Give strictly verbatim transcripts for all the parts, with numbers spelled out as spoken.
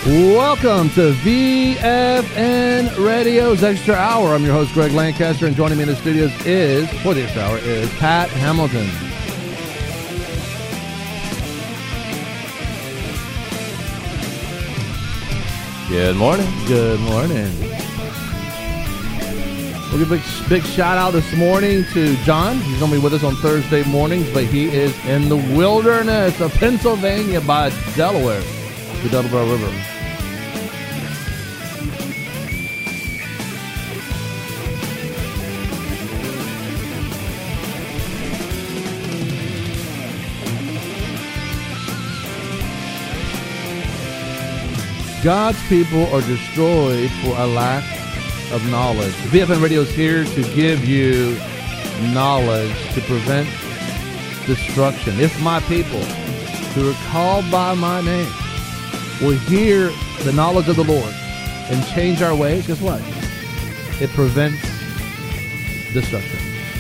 Welcome to V F N Radio's Extra Hour. I'm your host, Greg Lancaster, and joining me in the studios is, for the Extra Hour, is Pat Hamilton. Good morning. Good morning. We'll give a big, big shout out this morning to John. He's going to be with us on Thursday mornings, but he is in the wilderness of Pennsylvania by Delaware, the Delaware River. God's people are destroyed for a lack of knowledge. V F N Radio is here to give you knowledge to prevent destruction. If my people, who are called by my name, will hear the knowledge of the Lord and change our ways, guess what? It prevents destruction.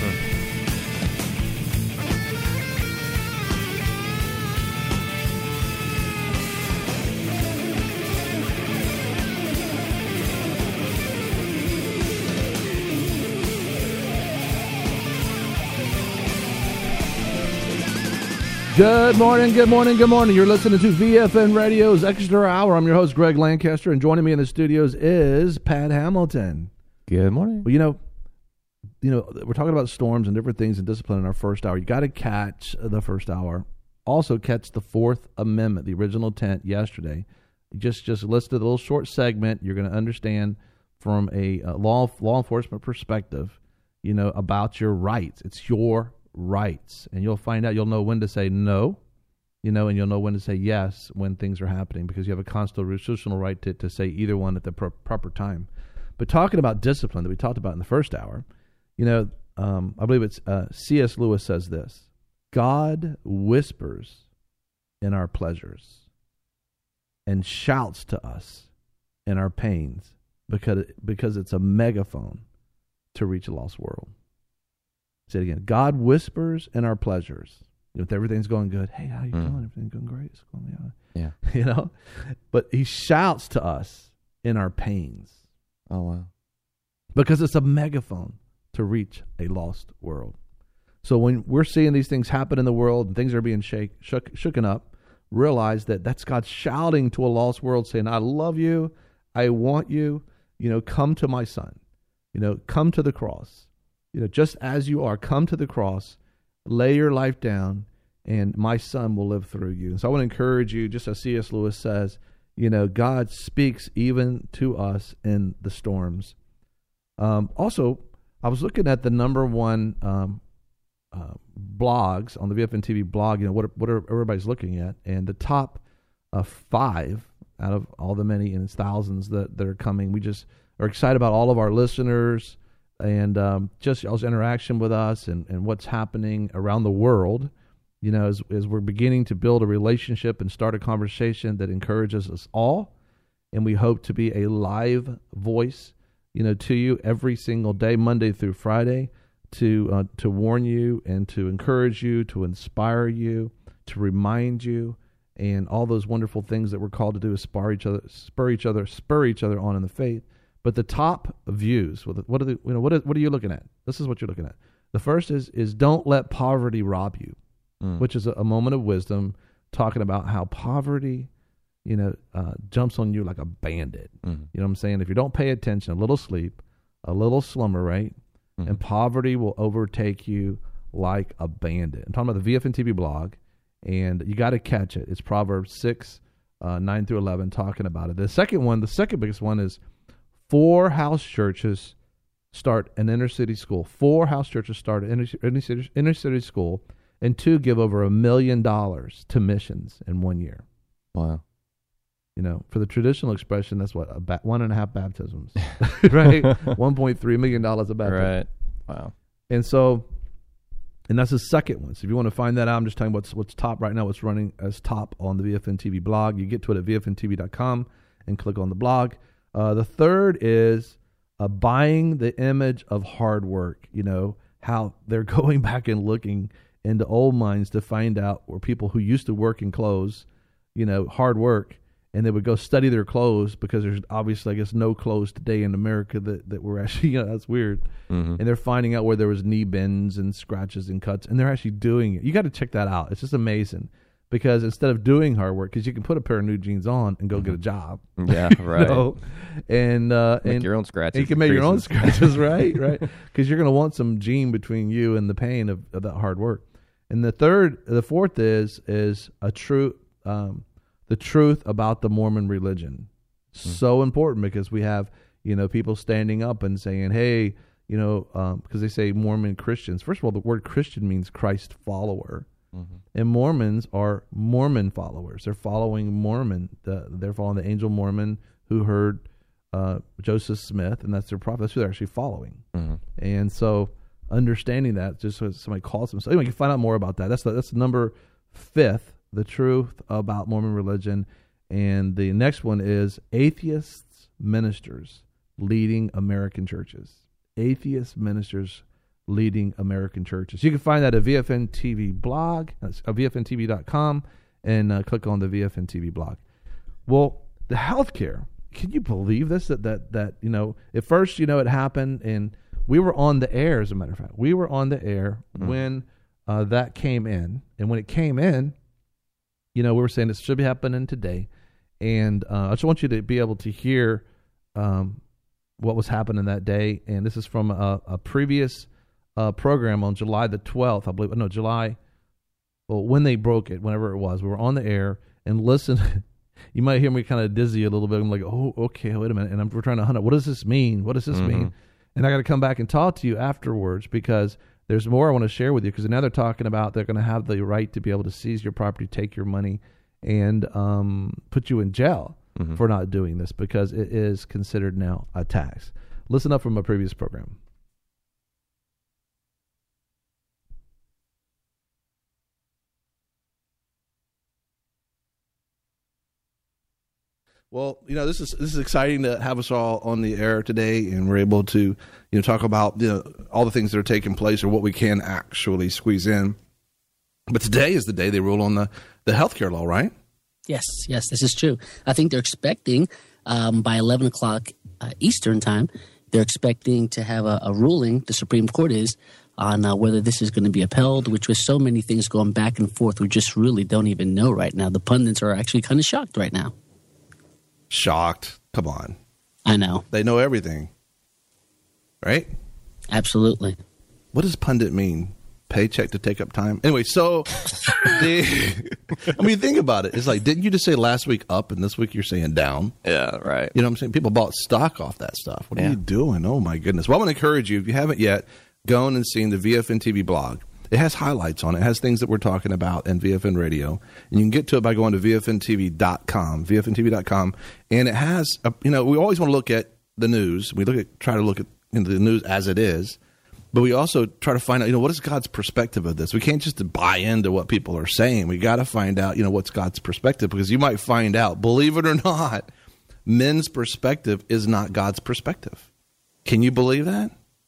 Good morning, good morning, good morning. You're listening to V F N Radio's Extra Hour. I'm your host, Greg Lancaster, and joining me in the studios is Pat Hamilton. Good morning. Well, you know, you know, we're talking about storms and different things and discipline in our first hour. You got to catch the first hour. Also catch the Fourth Amendment, the original intent yesterday. Just just listed a little short segment. You're going to understand from a uh, law law enforcement perspective, you know, about your rights. It's your rights, and you'll find out, you'll know when to say no, you know, and you'll know when to say yes when things are happening, because you have a constitutional right to, to say either one at the pro- proper time. But talking about discipline that we talked about in the first hour, you know, um, I believe it's uh, C S Lewis says this: God whispers in our pleasures and shouts to us in our pains, because because it's a megaphone to reach a lost world. Say it again. God whispers in our pleasures. You know, if everything's going good, hey, how you mm. doing? Everything's going great. It's going, yeah. yeah. You know? But he shouts to us in our pains. Oh, wow. Because it's a megaphone to reach a lost world. So when we're seeing these things happen in the world and things are being shake, shook, shooken up, realize that that's God shouting to a lost world saying, I love you. I want you. You know, come to my son. You know, come to the cross. You know, just as you are, come to the cross, lay your life down, and my son will live through you. And so I want to encourage you, just as C S Lewis says, you know, God speaks even to us in the storms. Um, also, I was looking at the number one um, uh, blogs on the V F N T V blog, you know, what, what are everybody's looking at, and the top uh, five out of all the many, and it's thousands that, that are coming. We just are excited about all of our listeners, and um, just y'all's interaction with us and, and what's happening around the world, you know, as, as we're beginning to build a relationship and start a conversation that encourages us all. And we hope to be a live voice, you know, to you every single day, Monday through Friday, to uh, to warn you and to encourage you, to inspire you, to remind you, and all those wonderful things that we're called to do is spur each other, spur each other, spur each other on in the faith. But the top views, what are the, you know, what are, what are you looking at? This is what you're looking at. The first is is don't let poverty rob you, mm. which is a, a moment of wisdom, talking about how poverty, you know, uh, jumps on you like a bandit. Mm. You know what I'm saying? If you don't pay attention, a little sleep, a little slumber, right? Mm. And poverty will overtake you like a bandit. I'm talking about the V F N T V blog, and you got to catch it. It's Proverbs six, uh, nine through eleven, talking about it. The second one, the second biggest one is, Four house churches start an inner city school. Four house churches start an inner, inner, city, inner city school, and two give over a million dollars to missions in one year. Wow. You know, for the traditional expression, that's what, a ba- one and a half baptisms, right? one point three million dollars a baptism. Right. Wow. And so, and that's the second one. So if you want to find that out, I'm just telling you what's, what's top right now, what's running as top on the V F N T V blog. You get to it at V F N T V dot com and click on the blog. Uh, the third is uh, buying the image of hard work. You know, how they're going back and looking into old mines to find out where people who used to work in clothes, you know, hard work, and they would go study their clothes because there's obviously, I guess, no clothes today in America that, that were actually, you know, that's weird. Mm-hmm. And they're finding out where there was knee bends and scratches and cuts, and they're actually doing it. You got to check that out. It's just amazing because instead of doing hard work, because you can put a pair of new jeans on and go Mm-hmm. get a job. Yeah, right. You know? And uh, Make and your own scratches. and you can make your own creases. scratches, right? Right. Because you're going to want some gene between you and the pain of, of that hard work. And the third, the fourth is is a true. Um, the truth about the Mormon religion. Mm-hmm. So important because we have, you know, people standing up and saying, hey, you know, um, because they say Mormon Christians. First of all, the word Christian means Christ follower. Mm-hmm. And Mormons are Mormon followers. They're following Mormon. The, they're following the angel Mormon who heard uh, Joseph Smith, and that's their prophet. That's who they're actually following. Mm-hmm. And so understanding that, just so somebody calls them. So anyway, you can find out more about that. That's the, that's the number fifth. The truth about Mormon religion. And the next one is atheists ministers leading American churches. Atheist ministers leading American churches. You can find that at V F N T V blog, that's V F N T V dot com, and uh, click on the V F N T V blog. Well, the healthcare, can you believe this? That, that, that, you know, at first, you know, it happened, and we were on the air, as a matter of fact. We were on the air mm-hmm. when uh, that came in. And when it came in, you know, we were saying this should be happening today, and uh, I just want you to be able to hear um, what was happening that day. And this is from a, a previous uh, program on July the twelfth, I believe. No, July. Well, when they broke it, whenever it was, we were on the air and listen. You might hear me kind of dizzy a little bit. I'm like, oh, okay, wait a minute, and I'm, we're trying to hunt up. What does this mean? What does this mm-hmm. mean? And I got to come back and talk to you afterwards because there's more I want to share with you, because now they're talking about they're going to have the right to be able to seize your property, take your money, and um, put you in jail mm-hmm. for not doing this because it is considered now a tax. Listen up from a previous program. Well, you know, this is this is exciting to have us all on the air today, and we're able to, you know, talk about, you know, all the things that are taking place or what we can actually squeeze in. But today is the day they rule on the, the healthcare law, right? Yes, yes, this is true. I think they're expecting um, by eleven o'clock uh, Eastern time, they're expecting to have a, a ruling, the Supreme Court is, on uh, whether this is going to be upheld, which with so many things going back and forth, we just really don't even know right now. The pundits are actually kind of shocked right now. Shocked. Come on. I know. They know everything. Right? Absolutely. What does pundit mean? Paycheck to take up time? Anyway, so, the, I mean, think about it. It's like, didn't you just say last week up and this week you're saying down? Yeah, right. You know what I'm saying? People bought stock off that stuff. What yeah. are you doing? Oh, my goodness. Well, I want to encourage you, if you haven't yet, go on and see the V F N T V blog. It has highlights on it. It has things that we're talking about in V F N Radio. And you can get to it by going to V F N T V dot com, V F N T V dot com. And it has, a, you know, we always want to look at the news. We look at, try to look at you know, the news as it is. But we also try to find out, you know, what is God's perspective of this? We can't just buy into what people are saying. We got to find out, you know, what's God's perspective, because you might find out, believe it or not, men's perspective is not God's perspective. Can you believe that?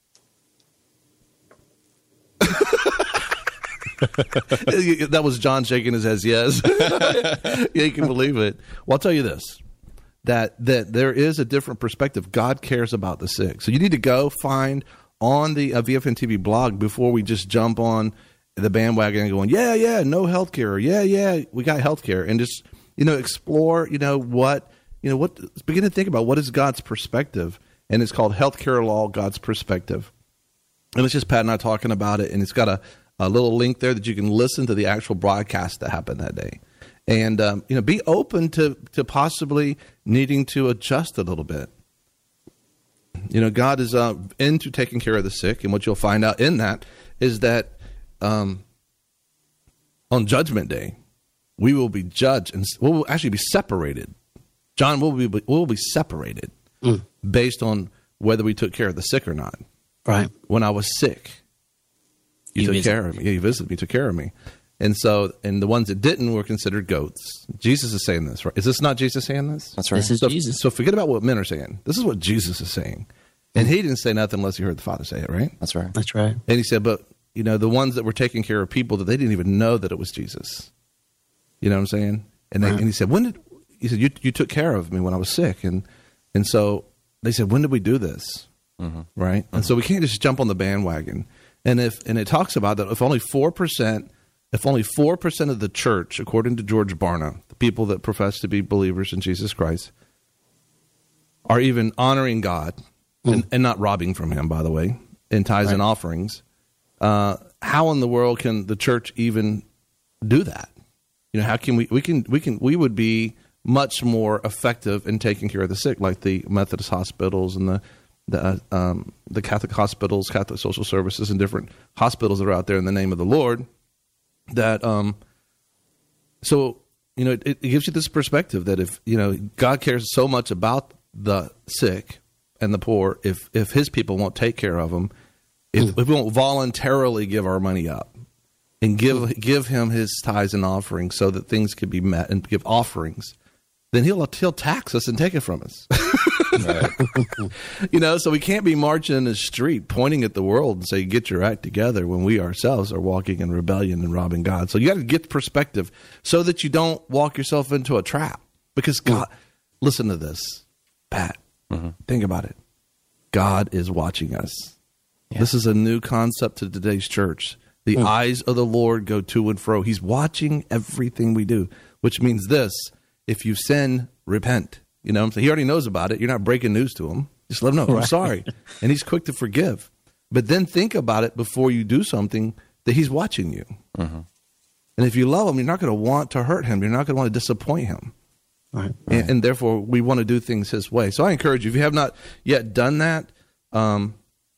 That was John shaking his head, yes. Yeah, you can believe it. Well, I'll tell you this, that that there is a different perspective. God cares about the sick. So you need to go find on the uh, V F N T V blog before we just jump on the bandwagon and going, yeah, yeah, no health care. Yeah, yeah, we got health care. And just, you know, explore, you know, what, you know, what, begin to think about what is God's perspective. And it's called Healthcare Law, God's Perspective. And it's just Pat and I talking about it. And it's got a, a little link there that you can listen to the actual broadcast that happened that day. And, um, you know, be open to, to possibly needing to adjust a little bit. You know, God is uh, into taking care of the sick. And what you'll find out in that is that um, on Judgment Day, we will be judged and we'll actually be separated. John, will be will be separated mm. based on whether we took care of the sick or not. Right. When I was sick, you, you took visit. care of me. Yeah, you visited me, took care of me. And so, and the ones that didn't were considered goats. Jesus is saying this, right? Is this not Jesus saying this? That's right. This is so, Jesus. So forget about what men are saying. This is what Jesus is saying. And he didn't say nothing unless he heard the Father say it, right? That's right. That's right. And he said, but, you know, the ones that were taking care of people that they didn't even know that it was Jesus. You know what I'm saying? And, they, right. and he said, when did, he said, you you took care of me when I was sick. And and so they said, when did we do this? Mm-hmm. Right? Mm-hmm. And so we can't just jump on the bandwagon. And if and it talks about that if only four percent, if only four percent of the church, according to George Barna, the people that profess to be believers in Jesus Christ, are even honoring God mm. and, and not robbing from him, by the way, in tithes right. and offerings, uh, how in the world can the church even do that? You know, how can we, we can, we can, we would be much more effective in taking care of the sick, like the Methodist hospitals and the, the, uh, um, the Catholic hospitals, Catholic social services, and different hospitals that are out there in the name of the Lord. That, um, so, you know, it, it gives you this perspective that if, you know, God cares so much about the sick and the poor, if, if his people won't take care of them, if, mm. if we won't voluntarily give our money up, and give give him his tithes and offerings so that things could be met, and give offerings, then he'll he'll tax us and take it from us. You know, so we can't be marching in the street pointing at the world and say, get your act together, when we ourselves are walking in rebellion and robbing God. So you got to get perspective so that you don't walk yourself into a trap. Because God, listen to this, Pat, mm-hmm. think about it. God is watching us. Yeah. This is a new concept to today's church. The mm. eyes of the Lord go to and fro. He's watching everything we do, which means this: if you sin, repent. You know what I'm saying? He already knows about it. You're not breaking news to him. Just let him know, right. I'm sorry. And he's quick to forgive. But then think about it before you do something, that he's watching you. Mm-hmm. And if you love him, you're not going to want to hurt him. You're not going to want to disappoint him. Right. Right. And, and therefore, we want to do things his way. So I encourage you, if you have not yet done that, um,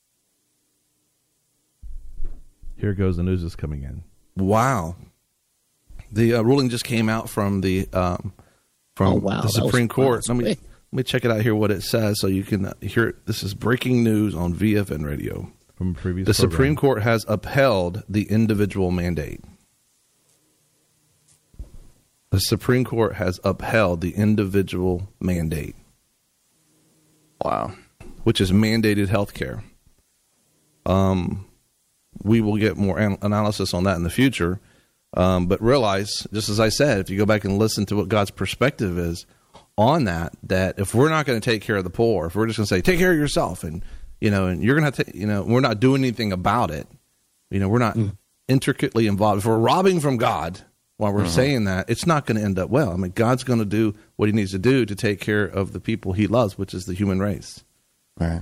here goes the news is coming in. Wow. The uh, ruling just came out from the um, from oh, wow. the Supreme was, Court. Wow, let me let me check it out here, what it says, so you can uh, hear it. This is breaking news on V F N Radio. From previous the program. Supreme Court has upheld the individual mandate. The Supreme Court has upheld the individual mandate. Wow. Which is mandated health care. Um, we will get more an- analysis on that in the future. Um, but realize, just as I said, if you go back and listen to what God's perspective is on that, that if we're not going to take care of the poor, if we're just going to say, take care of yourself, and, you know, and you're going to have to, you know, we're not doing anything about it. You know, we're not mm. intricately involved. If we're robbing from God while we're mm-hmm. saying that, it's not going to end up well. I mean, God's going to do what he needs to do to take care of the people he loves, which is the human race. Right.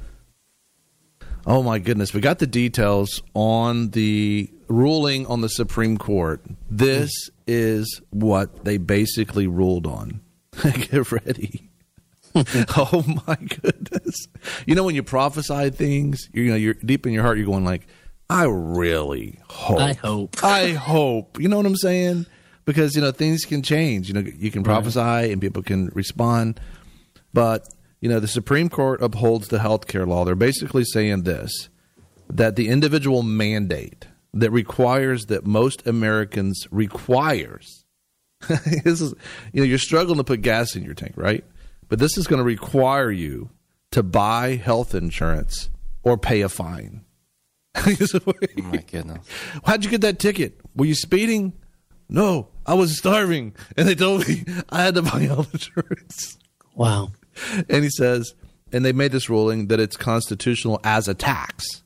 Oh, my goodness. We got the details on the ruling on the Supreme Court. This mm. is what they basically ruled on. Get ready. Oh, my goodness. You know, when you prophesy things, you know, you're deep in your heart, you're going like, I really hope. I hope. I hope. You know what I'm saying? Because, you know, things can change. You know, you can prophesy right. and people can respond. But, you know, the Supreme Court upholds the health care law. They're basically saying this, that the individual mandate that requires that most Americans requires, this is, you know, you're struggling to put gas in your tank, right? But this is going to require you to buy health insurance or pay a fine. Oh, my goodness. How'd you get that ticket? Were you speeding? No, I was starving. And they told me I had to buy health insurance. Wow. And he says, and they made this ruling that it's constitutional as a tax.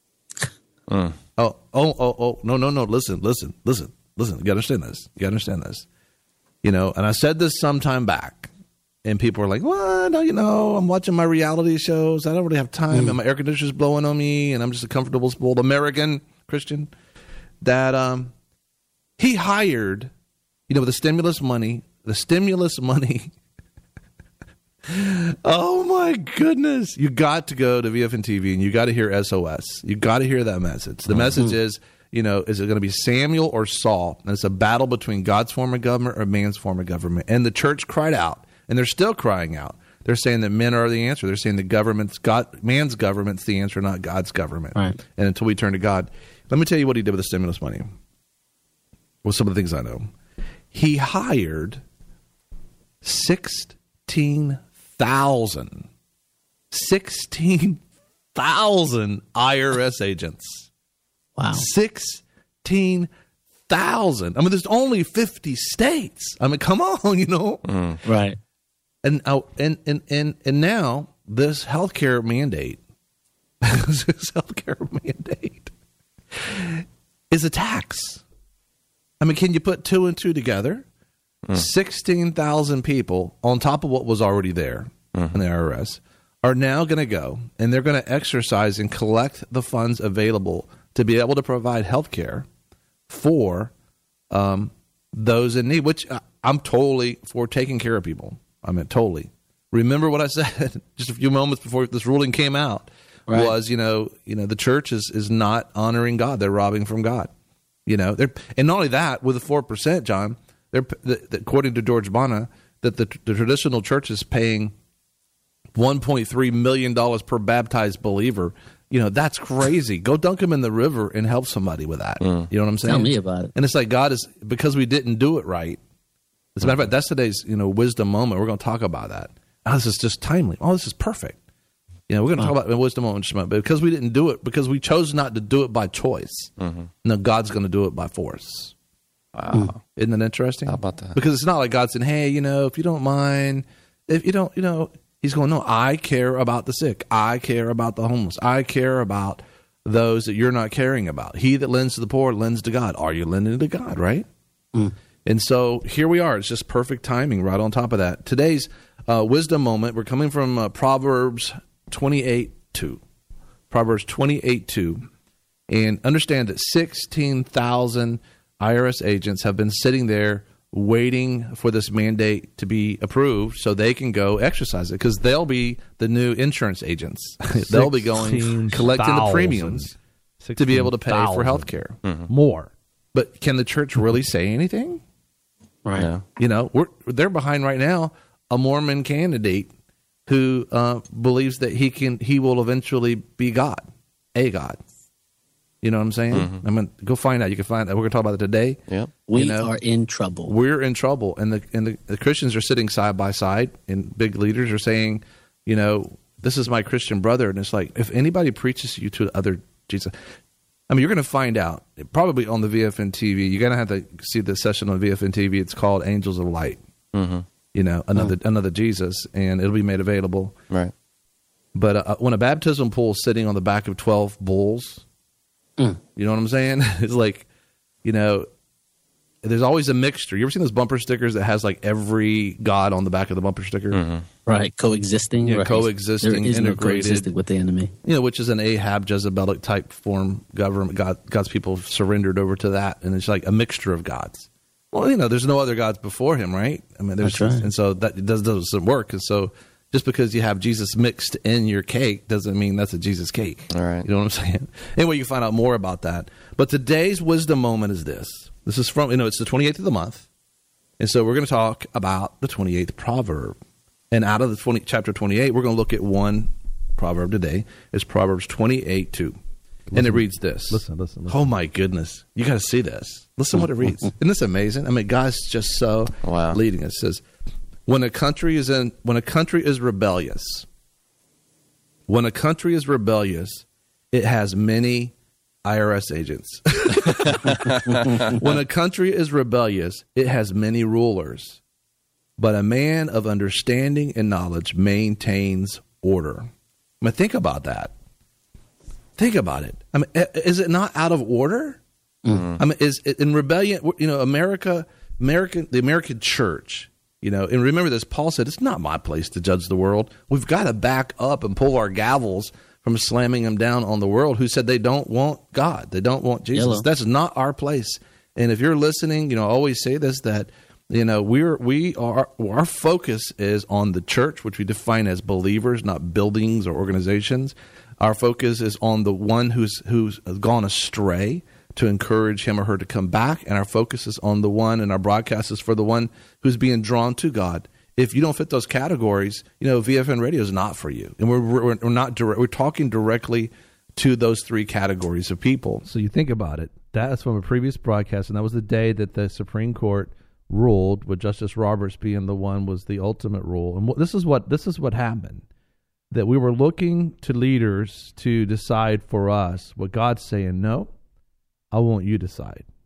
Mm. Oh, oh, oh, oh, no, no, no. Listen, listen, listen, listen. You got to understand this. You got to understand this. You know, and I said this some time back, and people are like, well, no, you know, I'm watching my reality shows. I don't really have time, mm. and my air conditioner's blowing on me, and I'm just a comfortable, spoiled American Christian. That um, he hired, you know, the stimulus money, the stimulus money. Oh, my goodness. You got to go to V F N T V, and you got to hear S O S. You got to hear that message. The mm-hmm. message is, you know, is it going to be Samuel or Saul? And it's a battle between God's form of government or man's form of government. And the church cried out, and they're still crying out. They're saying that men are the answer. They're saying the government's God, man's government's the answer, not God's government. Right. And until we turn to God, let me tell you what he did with the stimulus money. Well, some of the things I know. He hired sixteen thousand, sixteen thousand I R S agents. Wow. sixteen thousand. I mean, there's only fifty states. I mean, come on, you know? Mm. Right. And, uh, and, and, and, and now this healthcare mandate, this healthcare mandate is a tax. I mean, can you put two and two together? Mm. sixteen thousand people on top of what was already there mm. in the I R S are now going to go, and they're going to exercise and collect the funds available to be able to provide health care for um, those in need, which I'm totally for taking care of people. I mean, totally. Remember what I said just a few moments before this ruling came out right. was, you know, you know, the church is, is not honoring God. They're robbing from God. You know, they're, and not only that, with the four percent, John, they're, the, the, according to George Bana, that the, the traditional church is paying one point three million dollars per baptized believer. You know, that's crazy. Go dunk them in the river and help somebody with that. Mm. You know what I'm saying? Tell me about it. And it's like God is, because we didn't do it right. As a matter of fact, that's today's, you know, wisdom moment. We're going to talk about that. Oh, this is just timely. Oh, this is perfect. You know, we're going to wow. talk about wisdom moment, but because we didn't do it, because we chose not to do it by choice, mm-hmm. no, God's going to do it by force. Wow. Mm. Isn't that interesting? How about that? Because it's not like God saying, hey, you know, if you don't mind, if you don't, you know, he's going, no, I care about the sick. I care about the homeless. I care about those that you're not caring about. He that lends to the poor lends to God. Are you lending to God, right? Mm. And so here we are. It's just perfect timing right on top of that. Today's uh, wisdom moment, we're coming from uh, Proverbs twenty-eight two. Proverbs twenty-eight two. And understand that sixteen thousand I R S agents have been sitting there waiting for this mandate to be approved so they can go exercise it, because they'll be the new insurance agents. They'll be going collecting the premiums to be able to pay for health care. Mm-hmm. More. But can the church really say anything? Right. Yeah. You know, we're they're behind right now a Mormon candidate who uh, believes that he can he will eventually be God, a God. You know what I'm saying? Mm-hmm. I mean, go find out. You can find out. We're going to talk about it today. Yeah, we you know, are in trouble. We're in trouble, and the and the, the Christians are sitting side by side, and big leaders are saying, you know, this is my Christian brother, and it's like, if anybody preaches you to other Jesus, I mean, you're going to find out probably on the V F N T V. You're going to have to see the session on V F N T V. It's called Angels of Light. Mm-hmm. You know, another mm-hmm. another Jesus, and it'll be made available. Right. But uh, when a baptism pool is sitting on the back of twelve bulls. Mm. You know what I'm saying? It's like, you know, there's always a mixture. You ever seen those bumper stickers that has like every god on the back of the bumper sticker? Mm-hmm. Right, coexisting. Yeah, right. coexisting, there is integrated. No coexisting with the enemy. You know, which is an Ahab, Jezebelic type form government. God, God's people surrendered over to that, and it's like a mixture of gods. Well, you know, there's no other gods before him, right? I mean, there's, That's right. And so that does, doesn't work. And so just because you have Jesus mixed in your cake doesn't mean that's a Jesus cake. All right. You know what I'm saying? Anyway, you find out more about that. But today's wisdom moment is this. This is from, you know, it's the twenty-eighth of the month. And so we're going to talk about the twenty-eighth proverb. And out of the twenty, chapter twenty-eight, we're going to look at one proverb today. It's Proverbs twenty-eight two. And it reads this. Listen, listen, listen. Oh, my goodness. You got to see this. Listen what it reads. Isn't this amazing? I mean, God's just so wow. leading us. It says, when a country is in, when a country is rebellious, when a country is rebellious, it has many I R S agents. When a country is rebellious, it has many rulers. But a man of understanding and knowledge maintains order. I mean, think about that. Think about it. I mean, is it not out of order? Mm-hmm. I mean, is it in rebellion? You know, America, American, the American church. You know, and remember this. Paul said, "It's not my place to judge the world." We've got to back up and pull our gavels from slamming them down on the world who said they don't want God, they don't want Jesus. Yellow. That's not our place. And if you're listening, you know, I always say this, that you know we're we are our focus is on the church, which we define as believers, not buildings or organizations. Our focus is on the one who's who's gone astray, to encourage him or her to come back, and our focus is on the one, and our broadcast is for the one who's being drawn to God. If you don't fit those categories, you know, V F N Radio is not for you, and we're we're, we're not direct, we're talking directly to those three categories of people. So you think about it. That's from a previous broadcast, and that was the day that the Supreme Court ruled, with Justice Roberts being the one was the ultimate rule. And this is what this is what happened. That we were looking to leaders to decide for us what God's saying. No, I want you to decide.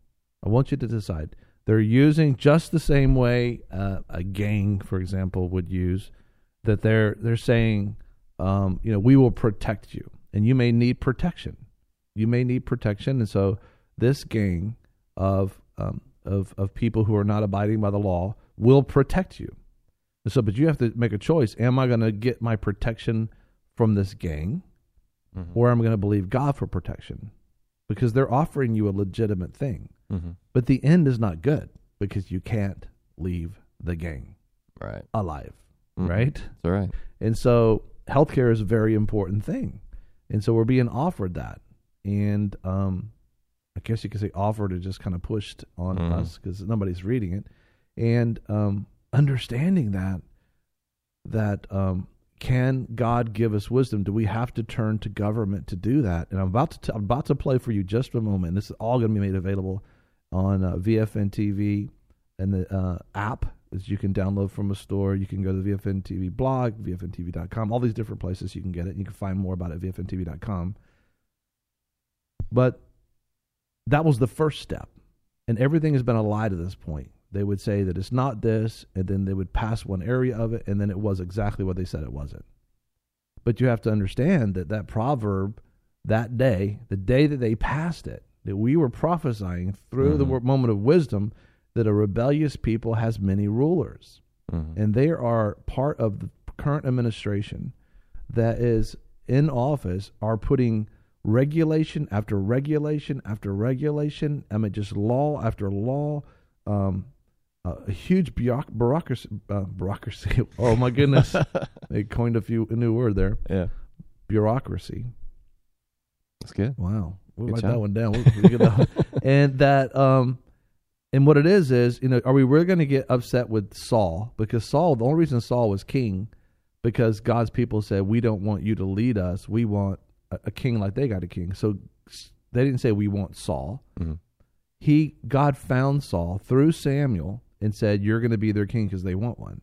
I want you to decide. They're using just the same way uh, a gang, for example, would use. That they're they're saying, um, you know, we will protect you, and you may need protection. You may need protection, and so this gang of um, of of people who are not abiding by the law will protect you. And so, but you have to make a choice: am I going to get my protection from this gang, mm-hmm. or am I going to believe God for protection? Because they're offering you a legitimate thing, mm-hmm. but the end is not good because you can't leave the gang right alive. Mm-hmm. Right? That's right. And so healthcare is a very important thing. And so we're being offered that. And um, I guess you could say offered or just kind of pushed on mm-hmm. us because nobody's reading it. And um, understanding that, that um, can God give us wisdom? Do we have to turn to government to do that? And I'm about to, t- I'm about to play for you just for a moment. This is all going to be made available on uh, V F N T V and the uh, app. You can download from a store. You can go to the V F N T V blog, V F N T V dot com, all these different places you can get it. You can find more about it at V F N T V dot com. But that was the first step. And everything has been a lie to this point. They would say that it's not this, and then they would pass one area of it, and then it was exactly what they said it wasn't. But you have to understand that that proverb, that day, the day that they passed it, that we were prophesying through mm-hmm. the moment of wisdom, that a rebellious people has many rulers. Mm-hmm. And they are part of the current administration that is in office are putting regulation after regulation after regulation. I mean, just law after law, um, uh, a huge bureauc- bureaucracy. Uh, bureaucracy. Oh, my goodness. They coined a, few, a new word there. Yeah. Bureaucracy. That's good. Wow. We'll good write job. that one down. We'll, we'll get that one. And that... Um, And what it is is, you know, are we really going to get upset with Saul? Because Saul, the only reason Saul was king, because God's people said, we don't want you to lead us. We want a, a king like they got a king. So they didn't say we want Saul. Mm-hmm. He, God found Saul through Samuel and said, you're going to be their king because they want one.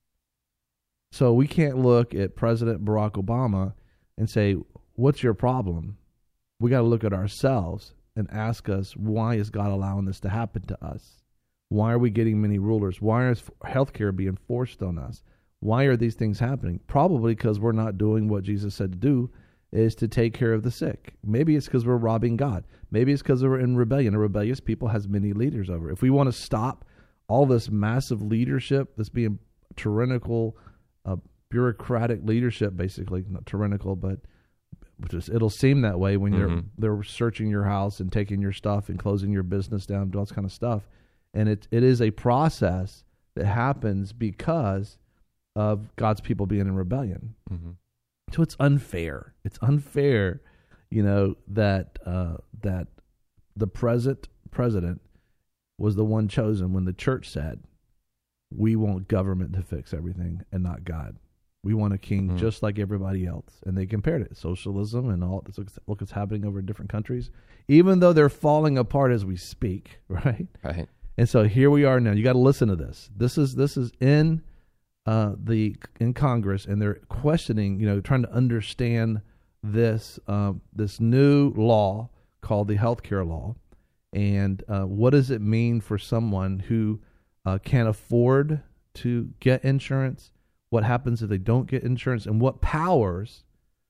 So we can't look at President Barack Obama and say, what's your problem? We got to look at ourselves and ask us, why is God allowing this to happen to us? Why are we getting many rulers? Why is healthcare being forced on us? Why are these things happening? Probably because we're not doing what Jesus said to do, is to take care of the sick. Maybe it's because we're robbing God. Maybe it's because we're in rebellion. A rebellious people has many leaders over. If we want to stop all this massive leadership, this being tyrannical, uh, bureaucratic leadership, basically, not tyrannical, but just, it'll seem that way when mm-hmm. they're they're searching your house and taking your stuff and closing your business down, doing all this kind of stuff. And it it is a process that happens because of God's people being in rebellion. Mm-hmm. So it's unfair. It's unfair, you know, that uh, that the present president was the one chosen when the church said, we want government to fix everything and not God. We want a king mm-hmm. just like everybody else. And they compared it, socialism and all this. Look what's happening over in different countries, even though they're falling apart as we speak, right? Right. And so here we are now. You got to listen to this. This is this is in uh, the in Congress, and they're questioning, you know, trying to understand this um, this new law called the healthcare law, and uh, what does it mean for someone who uh, can't afford to get insurance? What happens if they don't get insurance, and what powers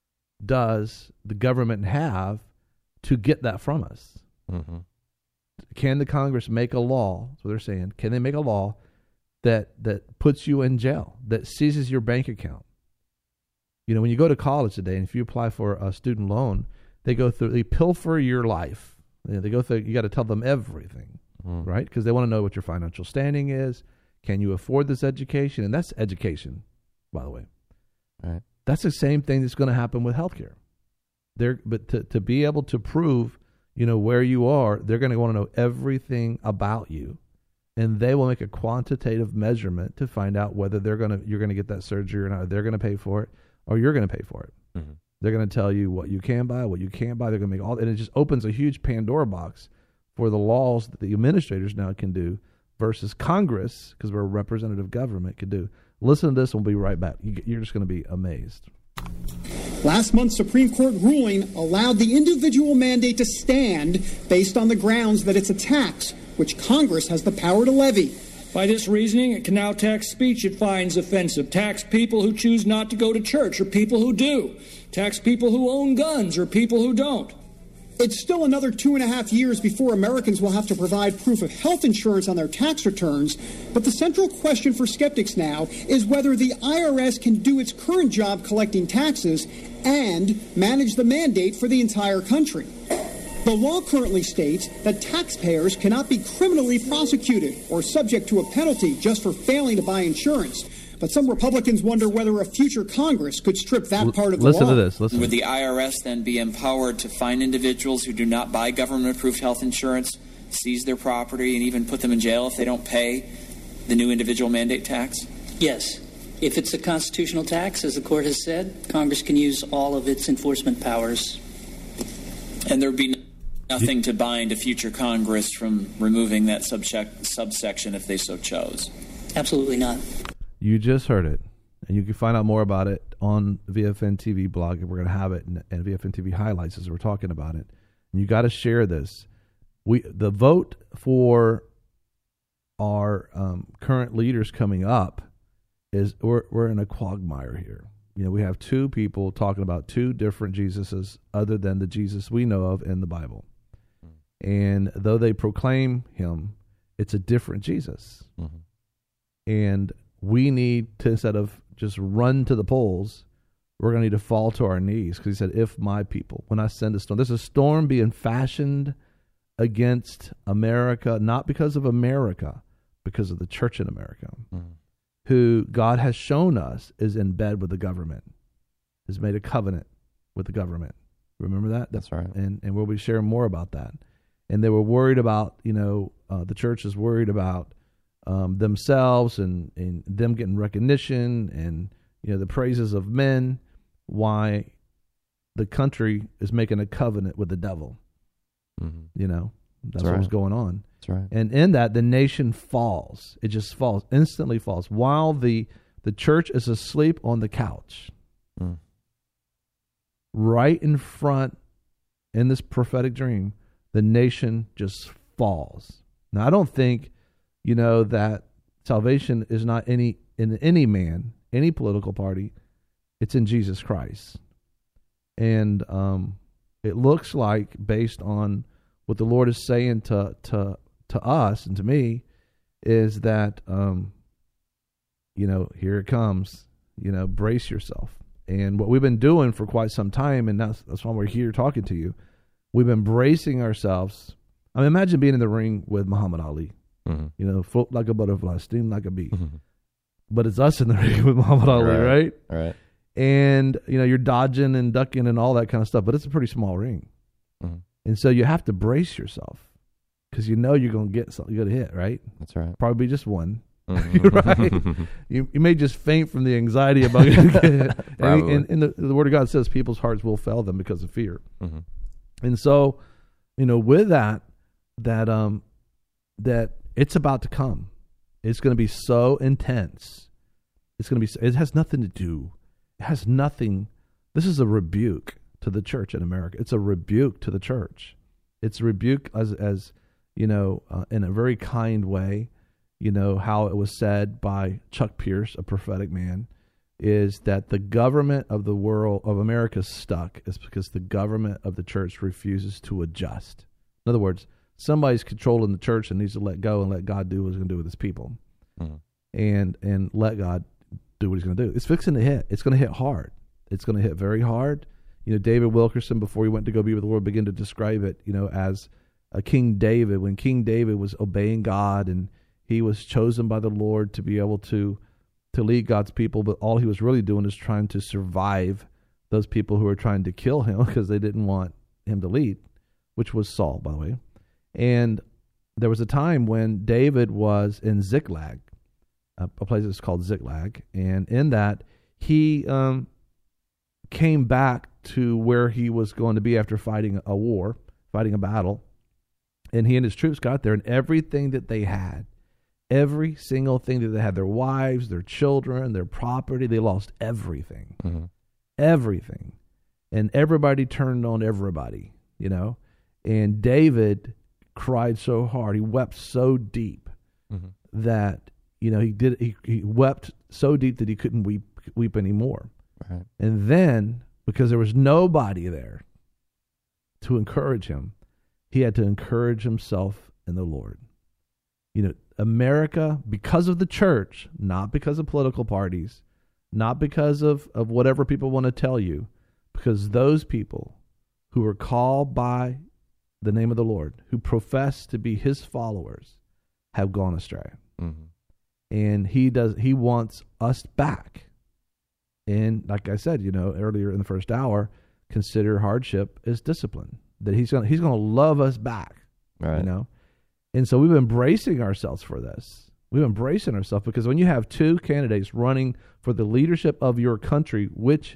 does the government have to get that from us? Mm-hmm. Can the Congress make a law? That's what they're saying. Can they make a law that that puts you in jail, that seizes your bank account? You know, when you go to college today, and if you apply for a student loan, they go through, they pilfer your life. You know, they go through. You got to tell them everything, mm. right? Because they want to know what your financial standing is. Can you afford this education? And that's education, by the way. Right. That's the same thing that's going to happen with healthcare. They're, but to, to be able to prove, you know, where you are, they're going to want to know everything about you, and they will make a quantitative measurement to find out whether they're going to you're going to get that surgery or not. They're going to pay for it, or you're going to pay for it. Mm-hmm. They're going to tell you what you can buy, what you can't buy. They're going to make all, and it just opens a huge Pandora box for the laws that the administrators now can do versus Congress, because we're a representative government, can do. Listen to this, and we'll be right back. You're just going to be amazed. Last month's Supreme Court ruling allowed the individual mandate to stand based on the grounds that it's a tax, which Congress has the power to levy. By this reasoning, it can now tax speech it finds offensive, tax people who choose not to go to church or people who do, tax people who own guns or people who don't. It's still another two and a half years before Americans will have to provide proof of health insurance on their tax returns, but the central question for skeptics now is whether the I R S can do its current job collecting taxes and manage the mandate for the entire country. The law currently states that taxpayers cannot be criminally prosecuted or subject to a penalty just for failing to buy insurance. But some Republicans wonder whether a future Congress could strip that part of the law. Listen to this. Listen. Would the I R S then be empowered to find individuals who do not buy government-approved health insurance, seize their property, and even put them in jail if they don't pay the new individual mandate tax? Yes. If it's a constitutional tax, as the court has said, Congress can use all of its enforcement powers. And there would be nothing to bind a future Congress from removing that subsec- subsection if they so chose? Absolutely not. You just heard it, and you can find out more about it on V F N T V blog, and we're going to have it in, in V F N T V highlights as we're talking about it. And you got to share this. We the vote for our um, current leaders coming up is we're we're in a quagmire here. You know, we have two people talking about two different Jesuses other than the Jesus we know of in the Bible, and though they proclaim him, it's a different Jesus, mm-hmm. and we need to, instead of just run to the polls, we're going to need to fall to our knees. Because he said, if my people, when I send a storm, there's a storm being fashioned against America, not because of America, because of the church in America, mm. who God has shown us is in bed with the government, has made a covenant with the government. Remember that? That's right. And, and we'll be sharing more about that. And they were worried about, you know, uh, the church is worried about Um, themselves and, and them getting recognition and, you know, the praises of men, why the country is making a covenant with the devil. Mm-hmm. You know, that's, that's what right. was going on. That's right. And in that, the nation falls. It just falls, instantly falls. While the, the church is asleep on the couch, mm. right in front, in this prophetic dream, the nation just falls. Now, I don't think, you know, that salvation is not any in any man, any political party. It's in Jesus Christ. And um, it looks like, based on what the Lord is saying to to, to us and to me, is that, um, you know, here it comes. You know, brace yourself. And what we've been doing for quite some time, and that's, that's why we're here talking to you, we've been bracing ourselves. I mean, imagine being in the ring with Muhammad Ali. Mm-hmm. You know, float like a butterfly, sting like a bee. Mm-hmm. But it's us in the ring with Muhammad Ali, right? Right. right. And, you know, you're dodging and ducking and all that kind of stuff, but it's a pretty small ring. Mm-hmm. And so you have to brace yourself because you know you're going to get something, you're going to hit, right? That's right. Probably just one. Mm-hmm. Right? you, you may just faint from the anxiety about it. and, and, and the, the Word of God says people's hearts will fail them because of fear. Mm-hmm. And so, you know, with that, that, um, that, it's about to come. It's going to be so intense. It's going to be, it has nothing to do. It has nothing. This is a rebuke to the church in America. It's a rebuke to the church. It's a rebuke as, as you know, uh, in a very kind way, you know, how it was said by Chuck Pierce, a prophetic man, is that the government of the world, of America, is stuck is because the government of the church refuses to adjust. In other words, somebody's controlling the church and needs to let go and let God do what he's going to do with his people. Mm-hmm. And and let God do what he's going to do. It's fixing to hit. It's going to hit hard. It's going to hit very hard. You know, David Wilkerson, before he went to go be with the Lord, began to describe it, you know, as a King David. When King David was obeying God and he was chosen by the Lord to be able to, to lead God's people, but all he was really doing is trying to survive those people who were trying to kill him because they didn't want him to lead, which was Saul, by the way. And there was a time when David was in Ziklag, a, a place that's called Ziklag, and in that he um, came back to where he was going to be after fighting a war, fighting a battle, and he and his troops got there, and everything that they had, every single thing that they had, their wives, their children, their property, they lost everything, mm-hmm. everything. and everybody turned on everybody, you know. And David cried so hard, he wept so deep mm-hmm. that, you know, he did he, he wept so deep that he couldn't weep weep anymore. Right. And then, because there was nobody there to encourage him, he had to encourage himself in the Lord. You know, America, because of the church, not because of political parties, not because of, of whatever people want to tell you, because those people who are called by the name of the Lord, who profess to be his followers, have gone astray. Mm-hmm. And he does. He wants us back. And like I said, you know, earlier in the first hour, consider hardship as discipline. That he's going he's going to love us back. Right. You know, and so we've been bracing ourselves for this. We've been bracing ourselves because when you have two candidates running for the leadership of your country, which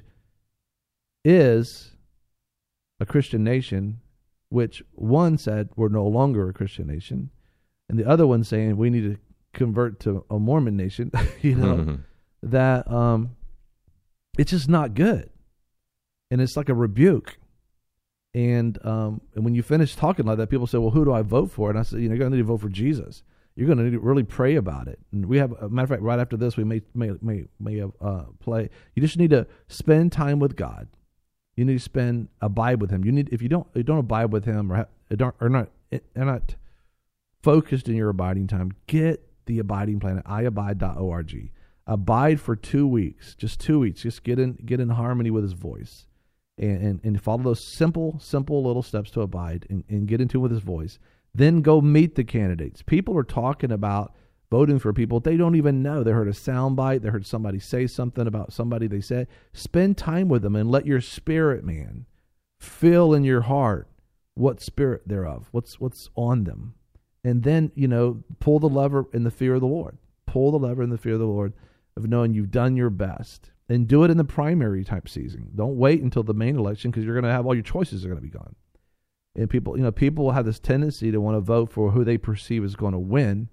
is a Christian nation, which one said we're no longer a Christian nation, and the other one saying we need to convert to a Mormon nation, you know, mm-hmm. that um, it's just not good. And it's like a rebuke. And um, and when you finish talking like that, people say, well, who do I vote for? And I said, you know, you're going to need to vote for Jesus. You're going to need to really pray about it. And we have, a matter of fact, right after this, we may may may, may have, uh, play. You just need to spend time with God. You need to spend, abide with him. You need, if you don't, you don't abide with him or, have, don't, or not, are not focused in your abiding time, get the abiding plan at i abide dot org. Abide for two weeks, just two weeks. Just get in, get in harmony with his voice, and and, and follow those simple, simple little steps to abide and, and get into with his voice. Then go meet the candidates. People are talking about voting for people they don't even know. They heard a soundbite. They heard somebody say something about somebody they said. Spend time with them and let your spirit man feel in your heart what spirit thereof, what's what's on them. And then, you know, pull the lever in the fear of the Lord. Pull the lever in the fear of the Lord of knowing you've done your best. And do it in the primary type season. Don't wait until the main election because you're going to have all your choices are going to be gone. And people, you know, people will have this tendency to want to vote for who they perceive is going to win.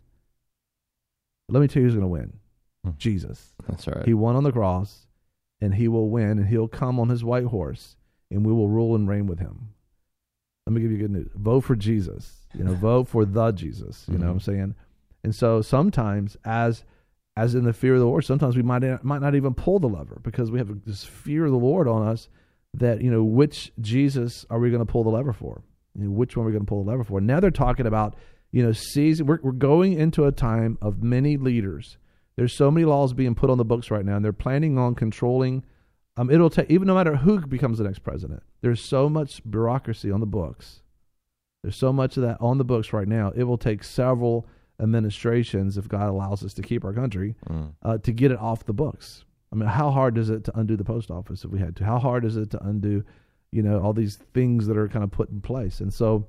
Let me tell you who's going to win. Hmm. Jesus. That's right. He won on the cross, and he will win, and he'll come on his white horse, and we will rule and reign with him. Let me give you good news. Vote for Jesus. You know, vote for the Jesus. You mm-hmm. know what I'm saying? And so sometimes, as as in the fear of the Lord, sometimes we might might not even pull the lever because we have this fear of the Lord on us that, you know, which Jesus are we going to pull the lever for? You know, which one are we going to pull the lever for? Now they're talking about, you know, season. We're, we're going into a time of many leaders. There's so many laws being put on the books right now, and they're planning on controlling. Um, it'll take, even no matter who becomes the next president, there's so much bureaucracy on the books. There's so much of that on the books right now. It will take several administrations, if God allows us to keep our country, mm. uh, to get it off the books. I mean, how hard is it to undo the post office if we had to? How hard is it to undo, you know, all these things that are kind of put in place? And so,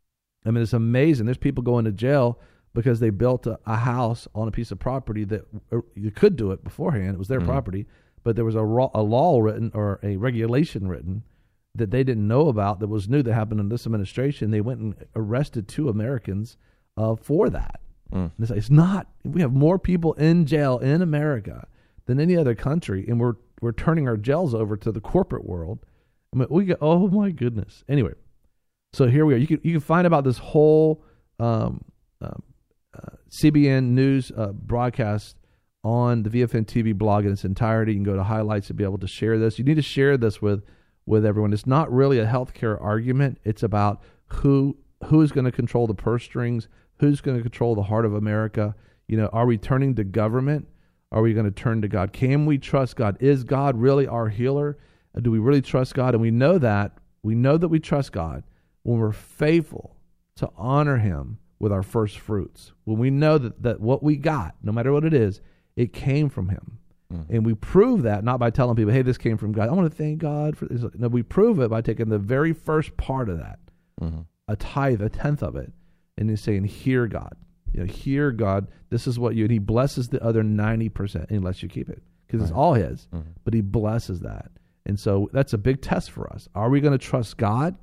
I mean, it's amazing. There's people going to jail because they built a, a house on a piece of property that uh, you could do it beforehand. It was their mm. property, but there was a, raw, a law written or a regulation written that they didn't know about that was new that happened in this administration. They went and arrested two Americans uh, for that. Mm. And it's, it's not, we have more people in jail in America than any other country, and we're we're turning our jails over to the corporate world. I mean, we get, oh my goodness. Anyway, so here we are. You can you can find about this whole um, uh, uh, C B N News uh, broadcast on the V F N T V blog in its entirety. You can go to highlights to be able to share this. You need to share this with with everyone. It's not really a healthcare argument. It's about who who is going to control the purse strings, who's going to control the heart of America. You know, are we turning to government? Are we going to turn to God? Can we trust God? Is God really our healer? Do we really trust God? And we know that. We know that we trust God when we're faithful to honor him with our first fruits. When we know that, that what we got, no matter what it is, it came from him. Mm-hmm. And we prove that not by telling people, hey, this came from God. I want to thank God for this. No, we prove it by taking the very first part of that, mm-hmm. a tithe, a tenth of it, and then saying, hear God. You know, hear God, this is what you, and he blesses the other ninety percent unless you keep it, because right. it's all his, mm-hmm. but he blesses that. And so that's a big test for us. Are we going to trust God,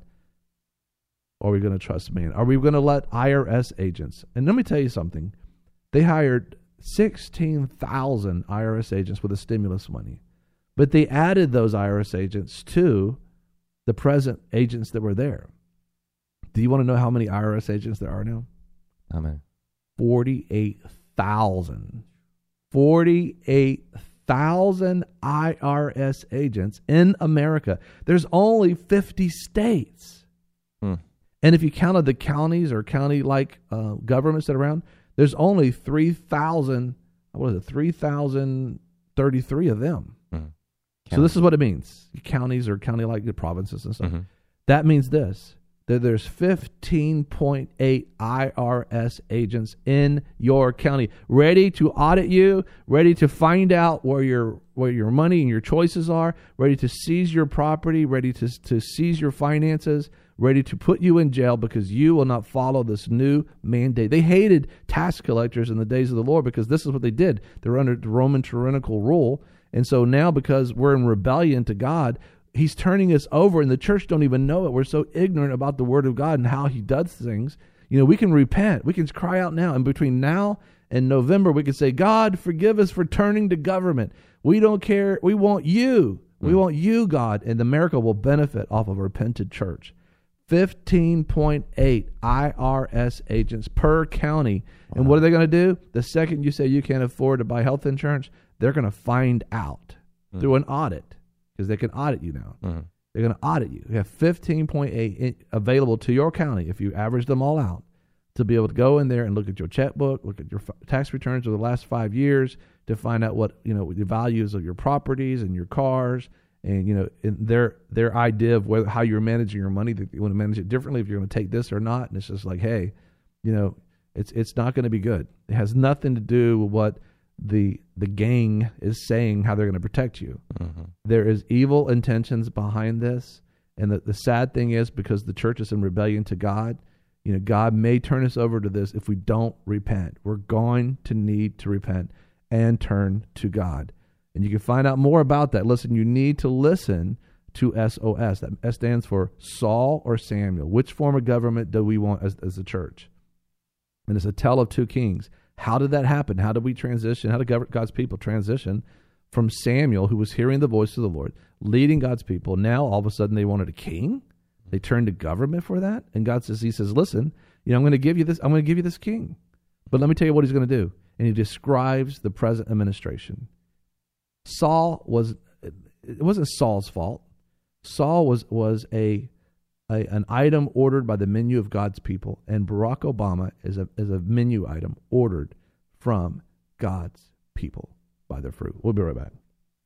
or are we going to trust man? Are we going to let I R S agents, and let me tell you something, they hired sixteen thousand I R S agents with the stimulus money, but they added those I R S agents to the present agents that were there. Do you want to know how many I R S agents there are now? How many? forty-eight thousand. forty-eight thousand I R S agents in America. There's only fifty states. Hmm. And if you counted the counties or county-like uh, governments that are around, there's only three thousand, what is it, three thousand thirty-three of them. Hmm. So this is what it means. Counties or county-like provinces and stuff. Mm-hmm. That means this, that there's fifteen point eight I R S agents in your county ready to audit you, ready to find out where your where your money and your choices are, ready to seize your property, ready to, to seize your finances, ready to put you in jail because you will not follow this new mandate. They hated tax collectors in the days of the Lord because this is what they did. They were under the Roman tyrannical rule. And so now because we're in rebellion to God, he's turning us over, and the church don't even know it. We're so ignorant about the word of God and how he does things. You know, we can repent. We can cry out now. And between now and November, we can say, God, forgive us for turning to government. We don't care. We want you. We want you, God. And America will benefit off of a repented church. fifteen point eight I R S agents per county. And what are they going to do? The second you say you can't afford to buy health insurance, they're going to find out mm. through an audit, because they can audit you now. Mm-hmm. They're going to audit you. You have fifteen point eight available to your county if you average them all out, to be able to go in there and look at your checkbook, look at your f- tax returns of the last five years to find out what, you know, the values of your properties and your cars. And, you know, in their their idea of whether, how you're managing your money, that you want to manage it differently, if you're going to take this or not. And it's just like, hey, you know, it's it's not going to be good. It has nothing to do with what the the gang is saying, how they're going to protect you. Mm-hmm. There is evil intentions behind this. And the, the sad thing is, because the church is in rebellion to God, you know, God may turn us over to this if we don't repent. We're going to need to repent and turn to God. And you can find out more about that. Listen, you need to listen to S O S. That S stands for Saul or Samuel. Which form of government do we want as, as a church? And it's a tale of two kings. How did that happen? How did we transition? How did God's people transition from Samuel, who was hearing the voice of the Lord, leading God's people? Now, all of a sudden, they wanted a king. They turned to government for that. And God says, he says, listen, you know, I'm going to give you this. I'm going to give you this king. But let me tell you what he's going to do. And he describes the present administration. Saul was, it wasn't Saul's fault. Saul was was a, a an item ordered by the menu of God's people, and Barack Obama is a is a menu item ordered from God's people by their fruit. We'll be right back.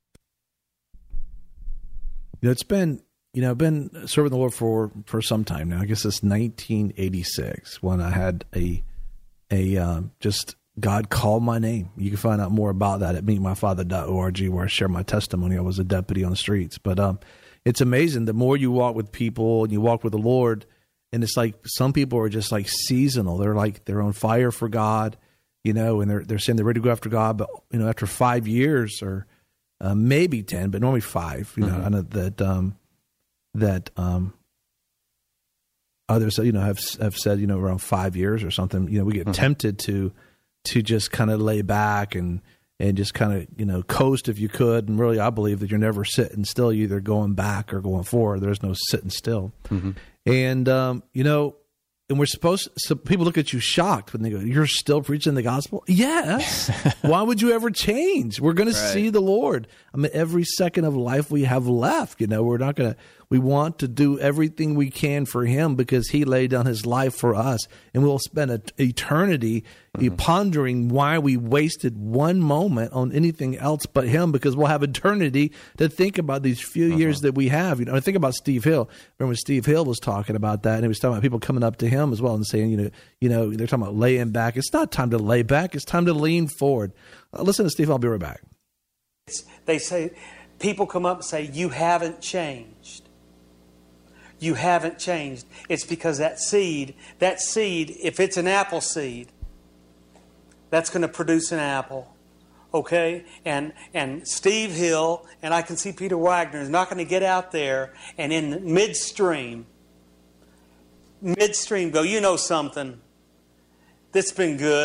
You know, it's been you know I've been serving the Lord for, for some time now. I guess it's nineteen eighty-six when I had a a um, just. God called my name. You can find out more about that at meet my father dot org, where I share my testimony. I was a deputy on the streets. But um, it's amazing. The more you walk with people and you walk with the Lord, and it's like some people are just like seasonal. They're like, they're on fire for God, you know, and they're they're saying they're ready to go after God. But, you know, after five years or uh, maybe ten, but normally five, you know, mm-hmm. I know that, um, that um, others, you know, have, have said, you know, around five years or something, you know, we get mm-hmm. tempted to, to just kind of lay back and, and just kind of, you know, coast if you could. And really, I believe that you're never sitting still. You're either going back or going forward. There's no sitting still. Mm-hmm. And, um, you know, and we're supposed to, so people look at you shocked when they go, you're still preaching the gospel? Yes. Why would you ever change? We're going right. to see the Lord. I mean, every second of life we have left, you know, we're not going to, we want to do everything we can for him because he laid down his life for us. And we'll spend an eternity mm-hmm. pondering why we wasted one moment on anything else but him, because we'll have eternity to think about these few mm-hmm. years that we have. You know, I think about Steve Hill. Remember when Steve Hill was talking about that, and he was talking about people coming up to him as well and saying, you know, you know, they're talking about laying back. It's not time to lay back. It's time to lean forward. Uh, listen to Steve. I'll be right back. They say, people come up and say, you haven't changed. You haven't changed. It's because that seed, that seed, if it's an apple seed, that's going to produce an apple. Okay? And and Steve Hill, and I can see Peter Wagner, is not going to get out there and in midstream, midstream go, you know something, that's been good.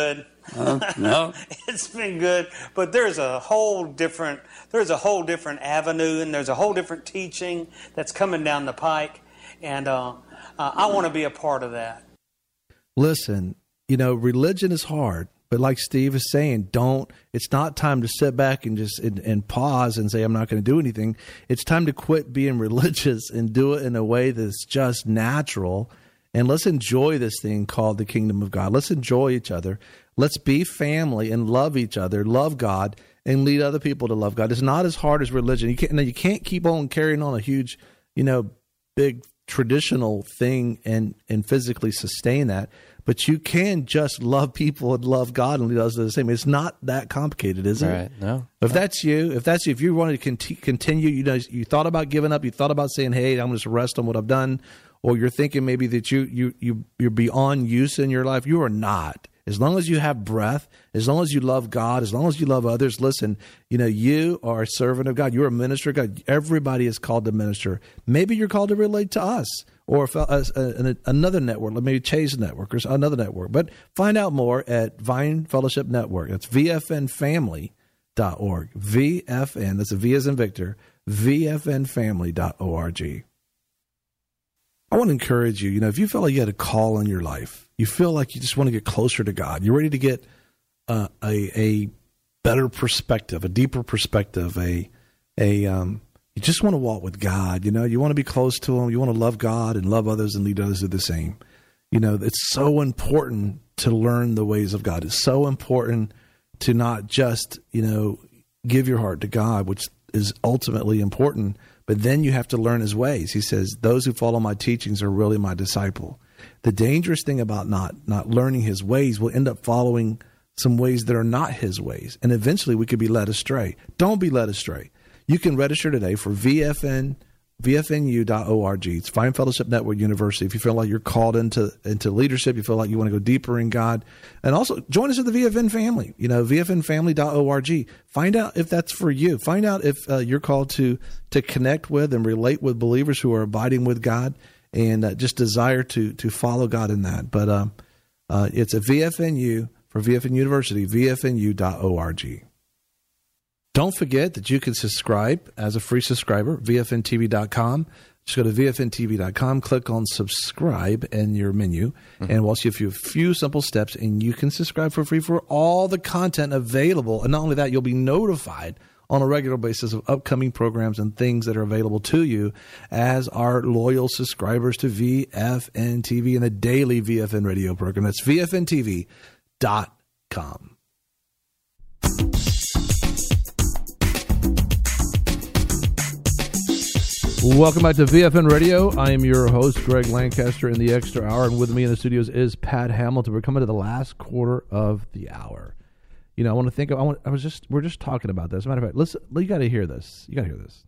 Uh, no, it's been good, but there's a whole different there's a whole different avenue, and there's a whole different teaching that's coming down the pike, and uh, uh, I want to be a part of that. Listen, you know, religion is hard, but like Steve is saying, don't. It's not time to sit back and just and, and pause and say I'm not going to do anything. It's time to quit being religious and do it in a way that's just natural. And let's enjoy this thing called the kingdom of God. Let's enjoy each other. Let's be family and love each other, love God, and lead other people to love God. It's not as hard as religion. You can't, you can't keep on carrying on a huge, you know, big traditional thing and, and physically sustain that. But you can just love people and love God and lead others to the same. It's not that complicated, is it? Right. No. If that's you, if that's you, if you want to conti- continue, you know, you thought about giving up, you thought about saying, hey, I'm going to just rest on what I've done, or you're thinking maybe that you, you, you, you're beyond use in your life, you are not. As long as you have breath, as long as you love God, as long as you love others, listen, you know, you are a servant of God. You're a minister of God. Everybody is called to minister. Maybe you're called to relate to us or a, a, a, another network, like maybe Chase Network or another network. But find out more at Vine Fellowship Network. That's V F N family dot org. V F N, that's a V as in Victor, V F N family dot org. I want to encourage you, you know, if you feel like you had a call in your life, you feel like you just want to get closer to God, you're ready to get uh, a a better perspective, a deeper perspective, a a um, you just want to walk with God, you know, you want to be close to Him, you want to love God and love others and lead others to the same. You know, it's so important to learn the ways of God. It's so important to not just, you know, give your heart to God, which is ultimately important, but then you have to learn His ways. He says, those who follow my teachings are really my disciple. The dangerous thing about not not learning His ways, we'll end up following some ways that are not His ways. And eventually we could be led astray. Don't be led astray. You can register today for V F N, V F N U dot org. It's Vine Fellowship Network University. If you feel like you're called into, into leadership, you feel like you want to go deeper in God. And also join us at the V F N family, you know, V F N family dot org. Find out if that's for you. Find out if uh, you're called to to connect with and relate with believers who are abiding with God and uh, just desire to to follow God in that. But um, uh, it's a V F N U for V F N University, V F N U dot org. Don't forget that you can subscribe as a free subscriber, V F N T V dot com. Just go to V F N T V dot com, click on subscribe in your menu, mm-hmm. and we'll see a few, few simple steps, and you can subscribe for free for all the content available. And not only that, you'll be notified on a regular basis of upcoming programs and things that are available to you as our loyal subscribers to V F N T V and the daily V F N radio program. That's V F N T V dot com. Welcome back to V F N Radio. I am your host, Greg Lancaster, in the Extra Hour, and with me in the studios is Pat Hamilton. We're coming to the last quarter of the hour. You know, I want to think. Of, I want. I was just. We're just talking about this. As a matter of fact, listen. You got to hear this. You got to hear this.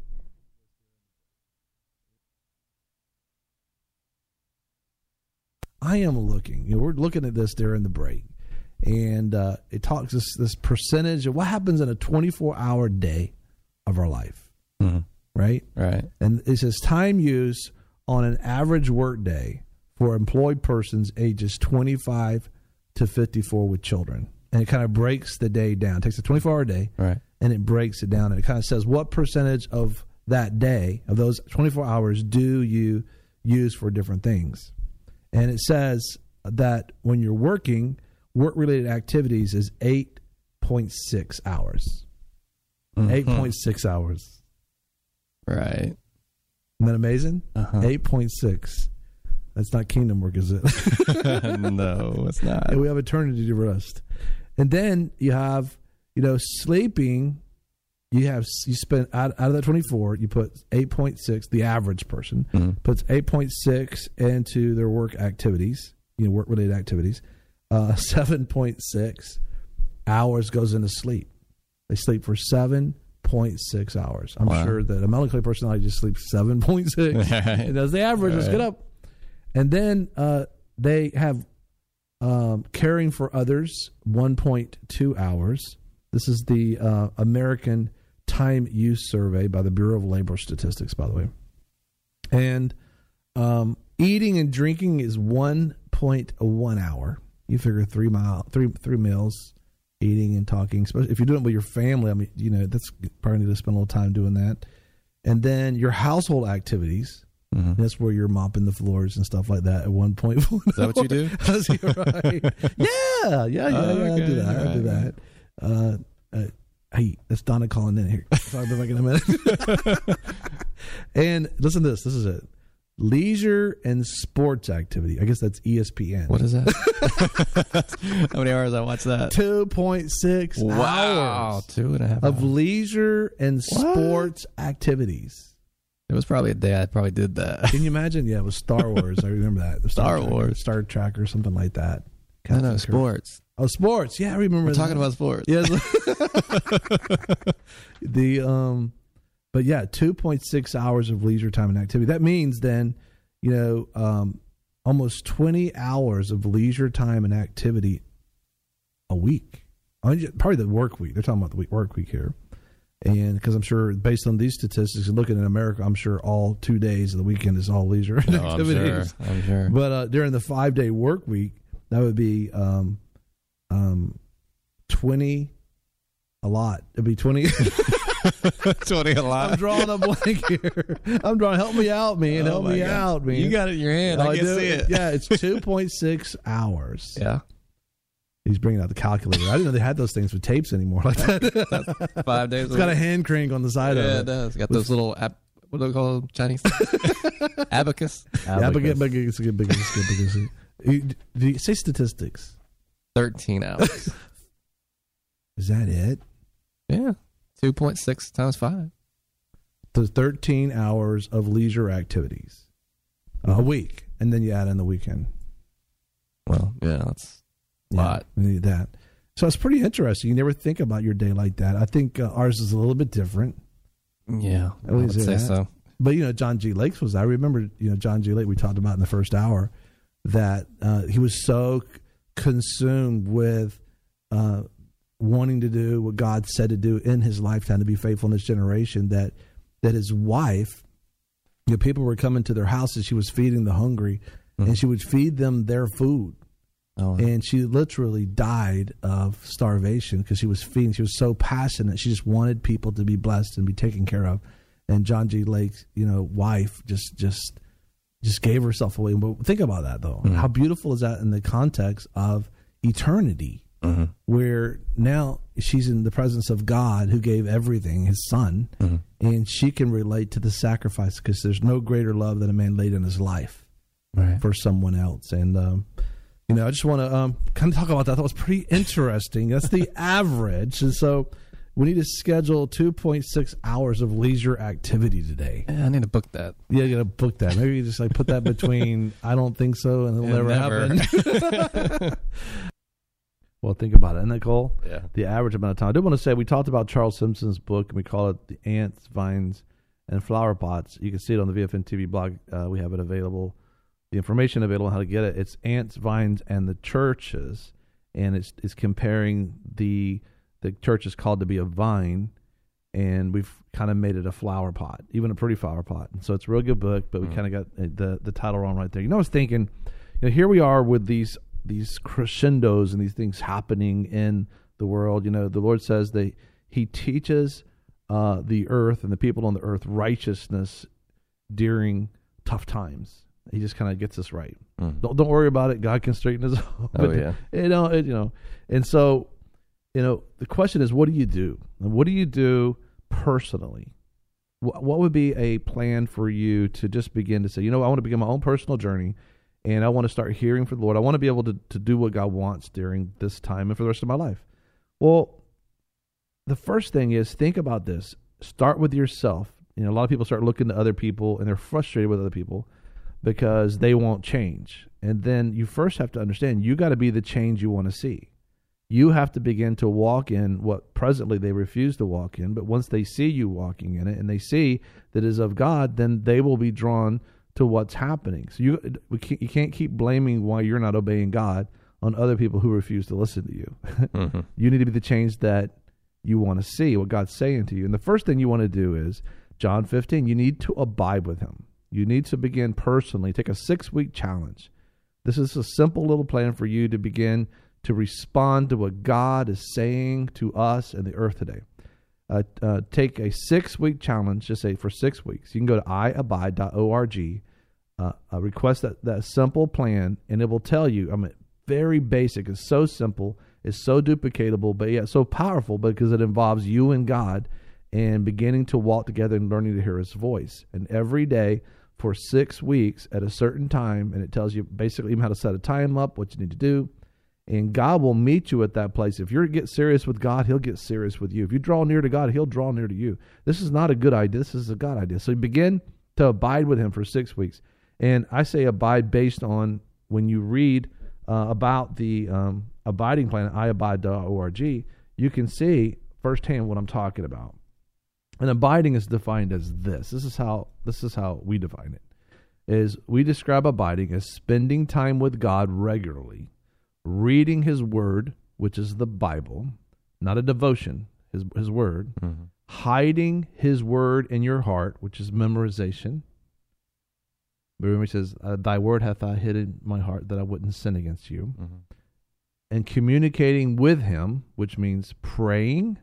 I am looking. You know, we're looking at this during the break, and uh, it talks this this percentage of what happens in a twenty-four hour day of our life. Mm-hmm. Right? Right. And it says time used on an average work day for employed persons ages twenty-five to fifty-four with children. And it kind of breaks the day down. It takes a twenty-four hour day, right, and it breaks it down. And it kind of says what percentage of that day, of those twenty-four hours, do you use for different things. And it says that when you're working, work-related activities is eight point six hours. Mm-hmm. eight point six hours. Right. Isn't that amazing? Uh-huh. eight point six. That's not kingdom work, is it? No, it's not. And we have eternity to rest. And then you have, you know, sleeping. You have, you spend, out, out of that twenty-four, you put eight point six, the average person mm-hmm. puts eight point six into their work activities, you know, work-related activities. Uh, seven point six hours goes into sleep. They sleep for seven point six hours. I'm wow. sure that a melancholy personality just sleeps seven point six. And that's the average. Let's get up. And then uh, they have um, caring for others, one point two hours. This is the uh, American Time Use Survey by the Bureau of Labor Statistics, by the way. And um, eating and drinking is one point one hour. You figure three mile, three three meals, eating and talking. Especially if you're doing it with your family, I mean, you know, that's probably need to spend a little time doing that. And then your household activities. Mm-hmm. That's where you're mopping the floors and stuff like that at one point. Is that what you do? Right. Yeah, yeah, yeah, oh, yeah. Okay. I do that. Right, I do that. Uh, uh, hey, that's Donna calling in here. Sorry, I'll be back in a minute. And listen to this. This is it. Leisure and sports activity. I guess that's E S P N. What is that? How many hours I watch that? two point six wow. hours. Two and a half of hours. leisure and what? sports activities. It was probably a day I probably did that. Can you imagine? Yeah, it was Star Wars. I remember that. The Star, Star Wars. Trek, Star Trek or something like that. I know, sports. Oh, sports. Yeah, I remember We're that. talking about sports. Yes. the um but yeah, two point six hours of leisure time and activity. That means then, you know, um almost twenty hours of leisure time and activity a week. I mean, probably the work week. They're talking about the week, work week here. And because I'm sure, based on these statistics and looking at America, I'm sure all two days of the weekend is all leisure no, activities. I'm sure. I'm sure. But uh, during the five day work week, that would be um, um, twenty, a lot. It'd be twenty. twenty a lot. I'm drawing a blank here. I'm drawing. Help me out, man. Oh help me God. out, man. You got it in your hand. Oh, I can do. see it. Yeah, it's two point six hours. Yeah. He's bringing out the calculator. I didn't know they had those things with tapes anymore like that. That's five days. It's got a hand crank on the side yeah, of it. Yeah, it does. Got those little, ab- what do they call them? Chinese? Abacus? Abacus. Abacus. Abacus. Abacus. You, do you say statistics? thirteen hours. Is that it? Yeah. two point six times five. So thirteen hours of leisure activities a week. And then you add in the weekend. Well, yeah, that's... Yeah, lot. we need that. So it's pretty interesting. You never think about your day like that. I think uh, ours is a little bit different. Yeah, I would say, say so. But, you know, John G. Lakes was, I remember, you know, John G. Lake, we talked about in the first hour, that uh, he was so c- consumed with uh, wanting to do what God said to do in his lifetime, to be faithful in this generation, that that his wife, you know, people were coming to their houses, she was feeding the hungry, mm-hmm. and she would feed them their food. Oh, and she literally died of starvation because she was feeding. She was so passionate. She just wanted people to be blessed and be taken care of. And John G. Lake's, you know, wife just just just gave herself away. But think about that, though. Mm-hmm. How beautiful is that in the context of eternity, mm-hmm. where now she's in the presence of God, who gave everything, his son, mm-hmm. and she can relate to the sacrifice, because there's no greater love than a man laid in his life right. for someone else. And um You know, I just want to um, kind of talk about that. That was pretty interesting. That's the average. And so we need to schedule two point six hours of leisure activity today. Yeah, I need to book that. Yeah, you got to book that. Maybe you just like put that between I don't think so and it'll Yeah, never, never. happen. Well, think about it. Isn't that cool? Yeah. The average amount of time. I did want to say, we talked about Charles Simpson's book, and we call it The Ants, Vines, and Flower Pots. You can see it on the V F N T V blog. Uh, we have it available. The information available on how to get it. It's Ants, Vines, and the Churches, and it's it's comparing the the church is called to be a vine, and we've kind of made it a flower pot, even a pretty flower pot. And so it's a real good book, but we mm. kind of got the the title wrong right there. You know, I was thinking, you know, here we are with these these crescendos and these things happening in the world. You know, the Lord says that He teaches uh, the earth and the people on the earth righteousness during tough times. He just kind of gets us right. Mm. Don't don't worry about it. God can straighten us out. Oh yeah. You know, it, you know, and so, you know, the question is, what do you do? And what do you do personally? What, what would be a plan for you to just begin to say, you know, I want to begin my own personal journey, and I want to start hearing from the Lord. I want to be able to to do what God wants during this time and for the rest of my life. Well, the first thing is, think about this. Start with yourself. You know, a lot of people start looking to other people, and they're frustrated with other people because they won't change. And then you first have to understand, you got to be the change you want to see. You have to begin to walk in what presently they refuse to walk in, but once they see you walking in it and they see that it is of God, then they will be drawn to what's happening. So you we can't, you can't keep blaming why you're not obeying God on other people who refuse to listen to you. Mm-hmm. You need to be the change that you want to see, what God's saying to you. And the first thing you want to do is, John fifteen, you need to abide with him. You need to begin personally, take a six-week challenge This is a simple little plan for you to begin to respond to what God is saying to us and the earth today. Uh, uh, take a six-week challenge, just say for six weeks. You can go to i abide dot org, uh, uh, request that, that simple plan, and it will tell you, I mean, very basic. It's so simple. It's so duplicatable, but yet so powerful because it involves you and God and beginning to walk together and learning to hear His voice. And every day for six weeks at a certain time, and it tells you basically even how to set a time up, what you need to do, and God will meet you at that place. If you get serious with God, He'll get serious with you. If you draw near to God, He'll draw near to you. This is not a good idea. This is a God idea. So you begin to abide with Him for six weeks. And I say abide based on when you read uh, about the um, abiding plan at i abide dot org, you can see firsthand what I'm talking about. And abiding is defined as this. This is how this is how we define it. Is we describe abiding as spending time with God regularly, reading His Word, which is the Bible, not a devotion, His His Word, mm-hmm. hiding His Word in your heart, which is memorization. Remember, He says, "Thy Word hath I hid in my heart, that I wouldn't sin against you," mm-hmm. and communicating with Him, which means praying,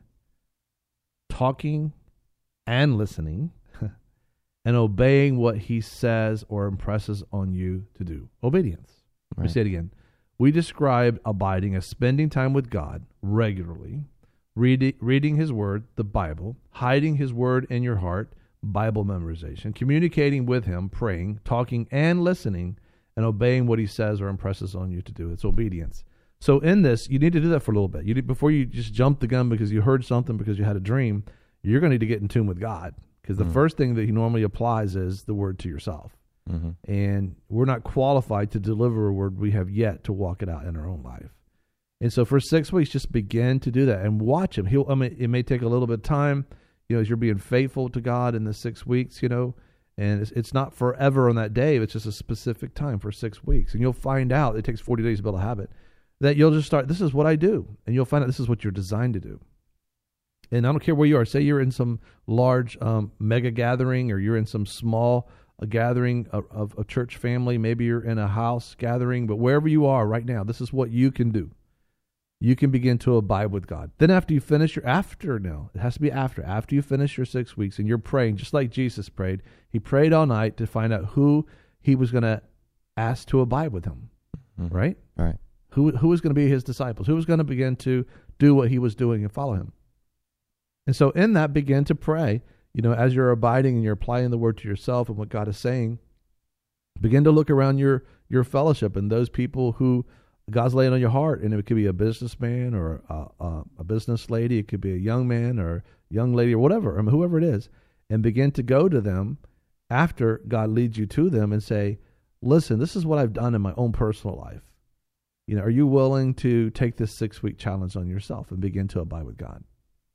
talking, and listening, and obeying what He says or impresses on you to do. Obedience. Right. Let me say it again. We describe abiding as spending time with God regularly, read, reading His Word, the Bible, hiding His Word in your heart, Bible memorization, communicating with Him, praying, talking, and listening, and obeying what He says or impresses on you to do. It's obedience. So in this, you need to do that for a little bit. You need, before you just jump the gun because you heard something, because you had a dream, you're going to need to get in tune with God, because the mm-hmm. first thing that He normally applies is the word to yourself. Mm-hmm. And we're not qualified to deliver a word. We have yet to walk it out in our own life. And so for six weeks, just begin to do that and watch Him. He'll, I mean, it may take a little bit of time, you know, as you're being faithful to God in the six weeks, you know, and it's, it's not forever on that day. It's just a specific time for six weeks. And you'll find out, it takes forty days to build a habit, that you'll just start, this is what I do. And you'll find out this is what you're designed to do. And I don't care where you are. Say you're in some large um, mega gathering, or you're in some small uh, gathering of, of a church family. Maybe you're in a house gathering. But wherever you are right now, this is what you can do. You can begin to abide with God. Then after you finish your, after now, it has to be after. After you finish your six weeks and you're praying, just like Jesus prayed. He prayed all night to find out who He was going to ask to abide with Him. Mm-hmm. Right? Right. Who, who was going to be His disciples? Who was going to begin to do what He was doing and follow Him? And so in that, begin to pray, you know, as you're abiding and you're applying the word to yourself and what God is saying, begin to look around your, your fellowship and those people who God's laying on your heart. And it could be a businessman or a, a, a business lady. It could be a young man or young lady or whatever, I mean, whoever it is, and begin to go to them after God leads you to them and say, listen, this is what I've done in my own personal life. You know, are you willing to take this six-week challenge on yourself and begin to abide with God?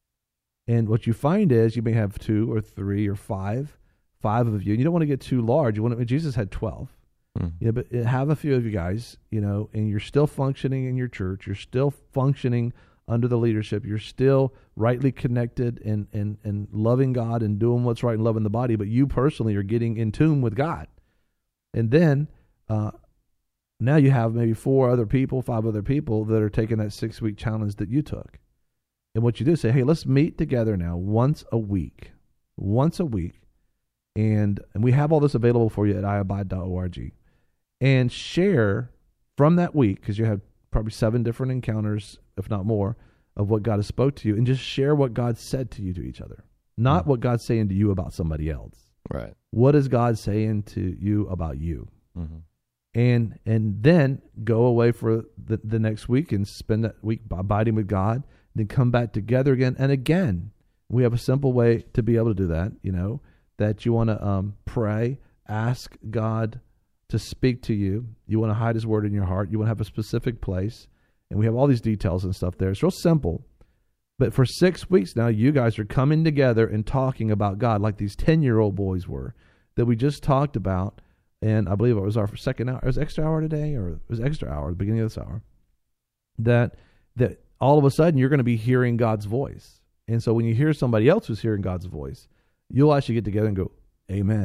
And what you find is you may have two or three or five, five of you. And you don't want to get too large. You want to, Jesus had twelve. Mm. You know, but have a few of you guys, you know, and you're still functioning in your church. You're still functioning under the leadership. You're still rightly connected and, and, and loving God and doing what's right and loving the body. But you personally are getting in tune with God. And then uh, now you have maybe four other people, five other people that are taking that six-week challenge that you took. And what you do is say, hey, let's meet together now once a week, once a week. And, and we have all this available for you at i abide dot org. And share from that week, because you have probably seven different encounters, if not more, of what God has spoke to you. And just share what God said to you to each other. Not mm-hmm. what God's saying to you about somebody else. Right. What is God saying to you about you? Mm-hmm. And and then go away for the, the next week and spend that week abiding with God. Then come back together again and again. We have a simple way to be able to do that, you know, that you want to um, pray, ask God to speak to you. You want to hide His word in your heart. You want to have a specific place. And we have all these details and stuff there. It's real simple. But for six weeks now, you guys are coming together and talking about God like these ten-year-old boys were that we just talked about. And I believe it was our second hour. It was extra hour today, or it was extra hour at the beginning of this hour. That that. All of a sudden, you're going to be hearing God's voice. And so when you hear somebody else who's hearing God's voice, you'll actually get together and go, amen.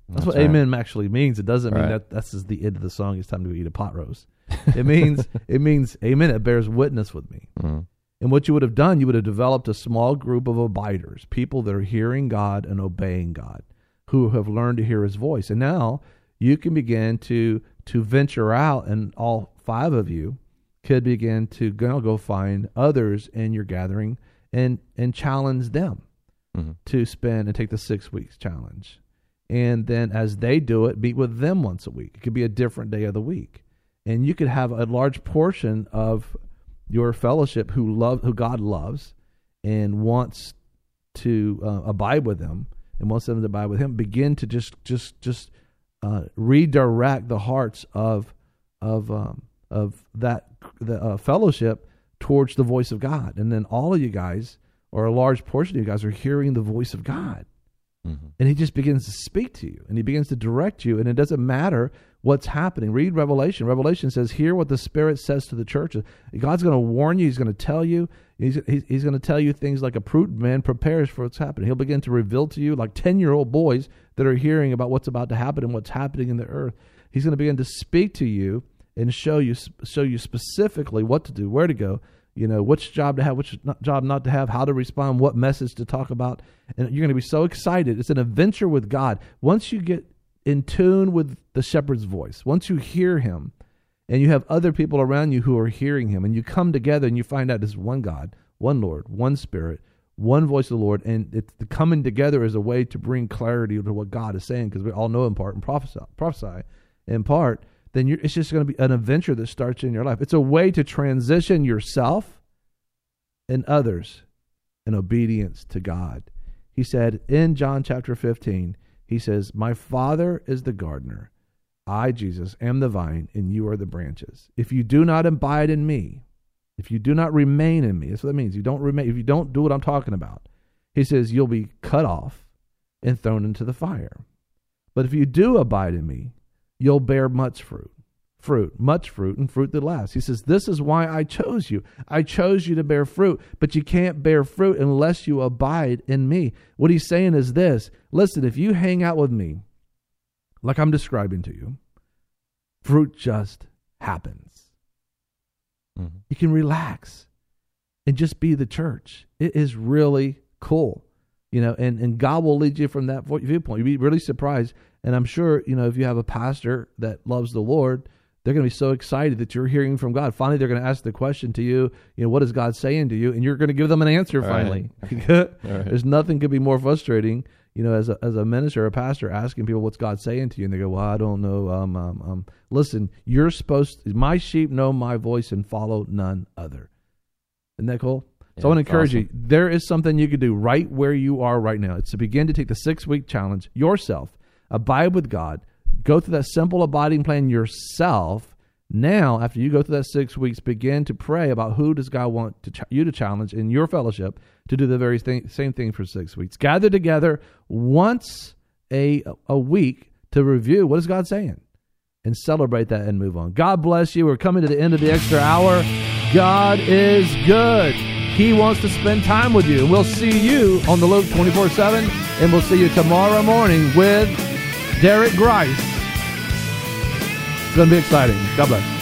That's, that's what right. amen actually means. It doesn't mean Right. that that's just the end of the song. It's time to eat a pot roast. It means it means amen. It bears witness with me. Mm. And what you would have done, you would have developed a small group of abiders, people that are hearing God and obeying God, who have learned to hear His voice. And now you can begin to to venture out, and all five of you could begin to go go find others in your gathering and and challenge them Mm-hmm. to spend and take the six weeks challenge. And then as they do it, meet with them once a week. It could be a different day of the week. And you could have a large portion of your fellowship who love, who God loves and wants to uh, abide with Him and wants them to abide with Him, begin to just just just uh, redirect the hearts of of um, of that the uh, fellowship towards the voice of God. And then all of you guys, or a large portion of you guys, are hearing the voice of God. Mm-hmm. And He just begins to speak to you, and He begins to direct you, and it doesn't matter what's happening. Read Revelation. Revelation says, hear what the Spirit says to the churches. God's going to warn you. He's going to tell you. He's, he's, he's going to tell you things like a prudent man prepares for what's happening. He'll begin to reveal to you, like ten-year-old boys that are hearing about what's about to happen and what's happening in the earth. He's going to begin to speak to you and show you show you specifically what to do, where to go, you know, which job to have, which not, job not to have, how to respond, what message to talk about. And you're going to be so excited. It's an adventure with God. Once you get in tune with the shepherd's voice, once you hear Him, and you have other people around you who are hearing Him, and you come together and you find out there's one God, one Lord, one Spirit, one voice of the Lord, and it's the coming together is a way to bring clarity to what God is saying, because we all know in part and prophesy, prophesy in part, then you're, it's just going to be an adventure that starts in your life. It's a way to transition yourself and others in obedience to God. He said in John chapter fifteen, He says, my Father is the gardener. I, Jesus, am the vine, and you are the branches. If you do not abide in me, if you do not remain in me, that's what that means. You don't remain. If you don't do what I'm talking about, He says, you'll be cut off and thrown into the fire. But if you do abide in me, you'll bear much fruit, fruit, much fruit, and fruit that lasts. He says, this is why I chose you. I chose you to bear fruit, but you can't bear fruit unless you abide in me. What He's saying is this: listen, if you hang out with me, like I'm describing to you, fruit just happens. Mm-hmm. You can relax and just be the church. It is really cool, you know, and, and God will lead you from that viewpoint. You'd be really surprised. And I'm sure, you know, if you have a pastor that loves the Lord, they're going to be so excited that you're hearing from God. Finally, they're going to ask the question to you, you know, what is God saying to you? And you're going to give them an answer finally. Right. Right. Right. There's nothing could be more frustrating, you know, as a, as a minister or a pastor asking people what's God saying to you. And they go, well, I don't know. Um, um, um, listen, you're supposed to, my sheep know my voice and follow none other. Isn't that cool? Yeah, so I want to encourage awesome. you. There is something you can do right where you are right now. It's to begin to take the six-week challenge yourself. Abide with God. Go through that simple abiding plan yourself. Now, after you go through that six weeks, begin to pray about who does God want to ch- you to challenge in your fellowship to do the very thing, same thing for six weeks. Gather together once a a week to review what is God saying and celebrate that and move on. God bless you. We're coming to the end of the extra hour. God is good. He wants to spend time with you. We'll see you on the Loop twenty-four seven, and we'll see you tomorrow morning with Derek Grice. It's going to be exciting. God bless.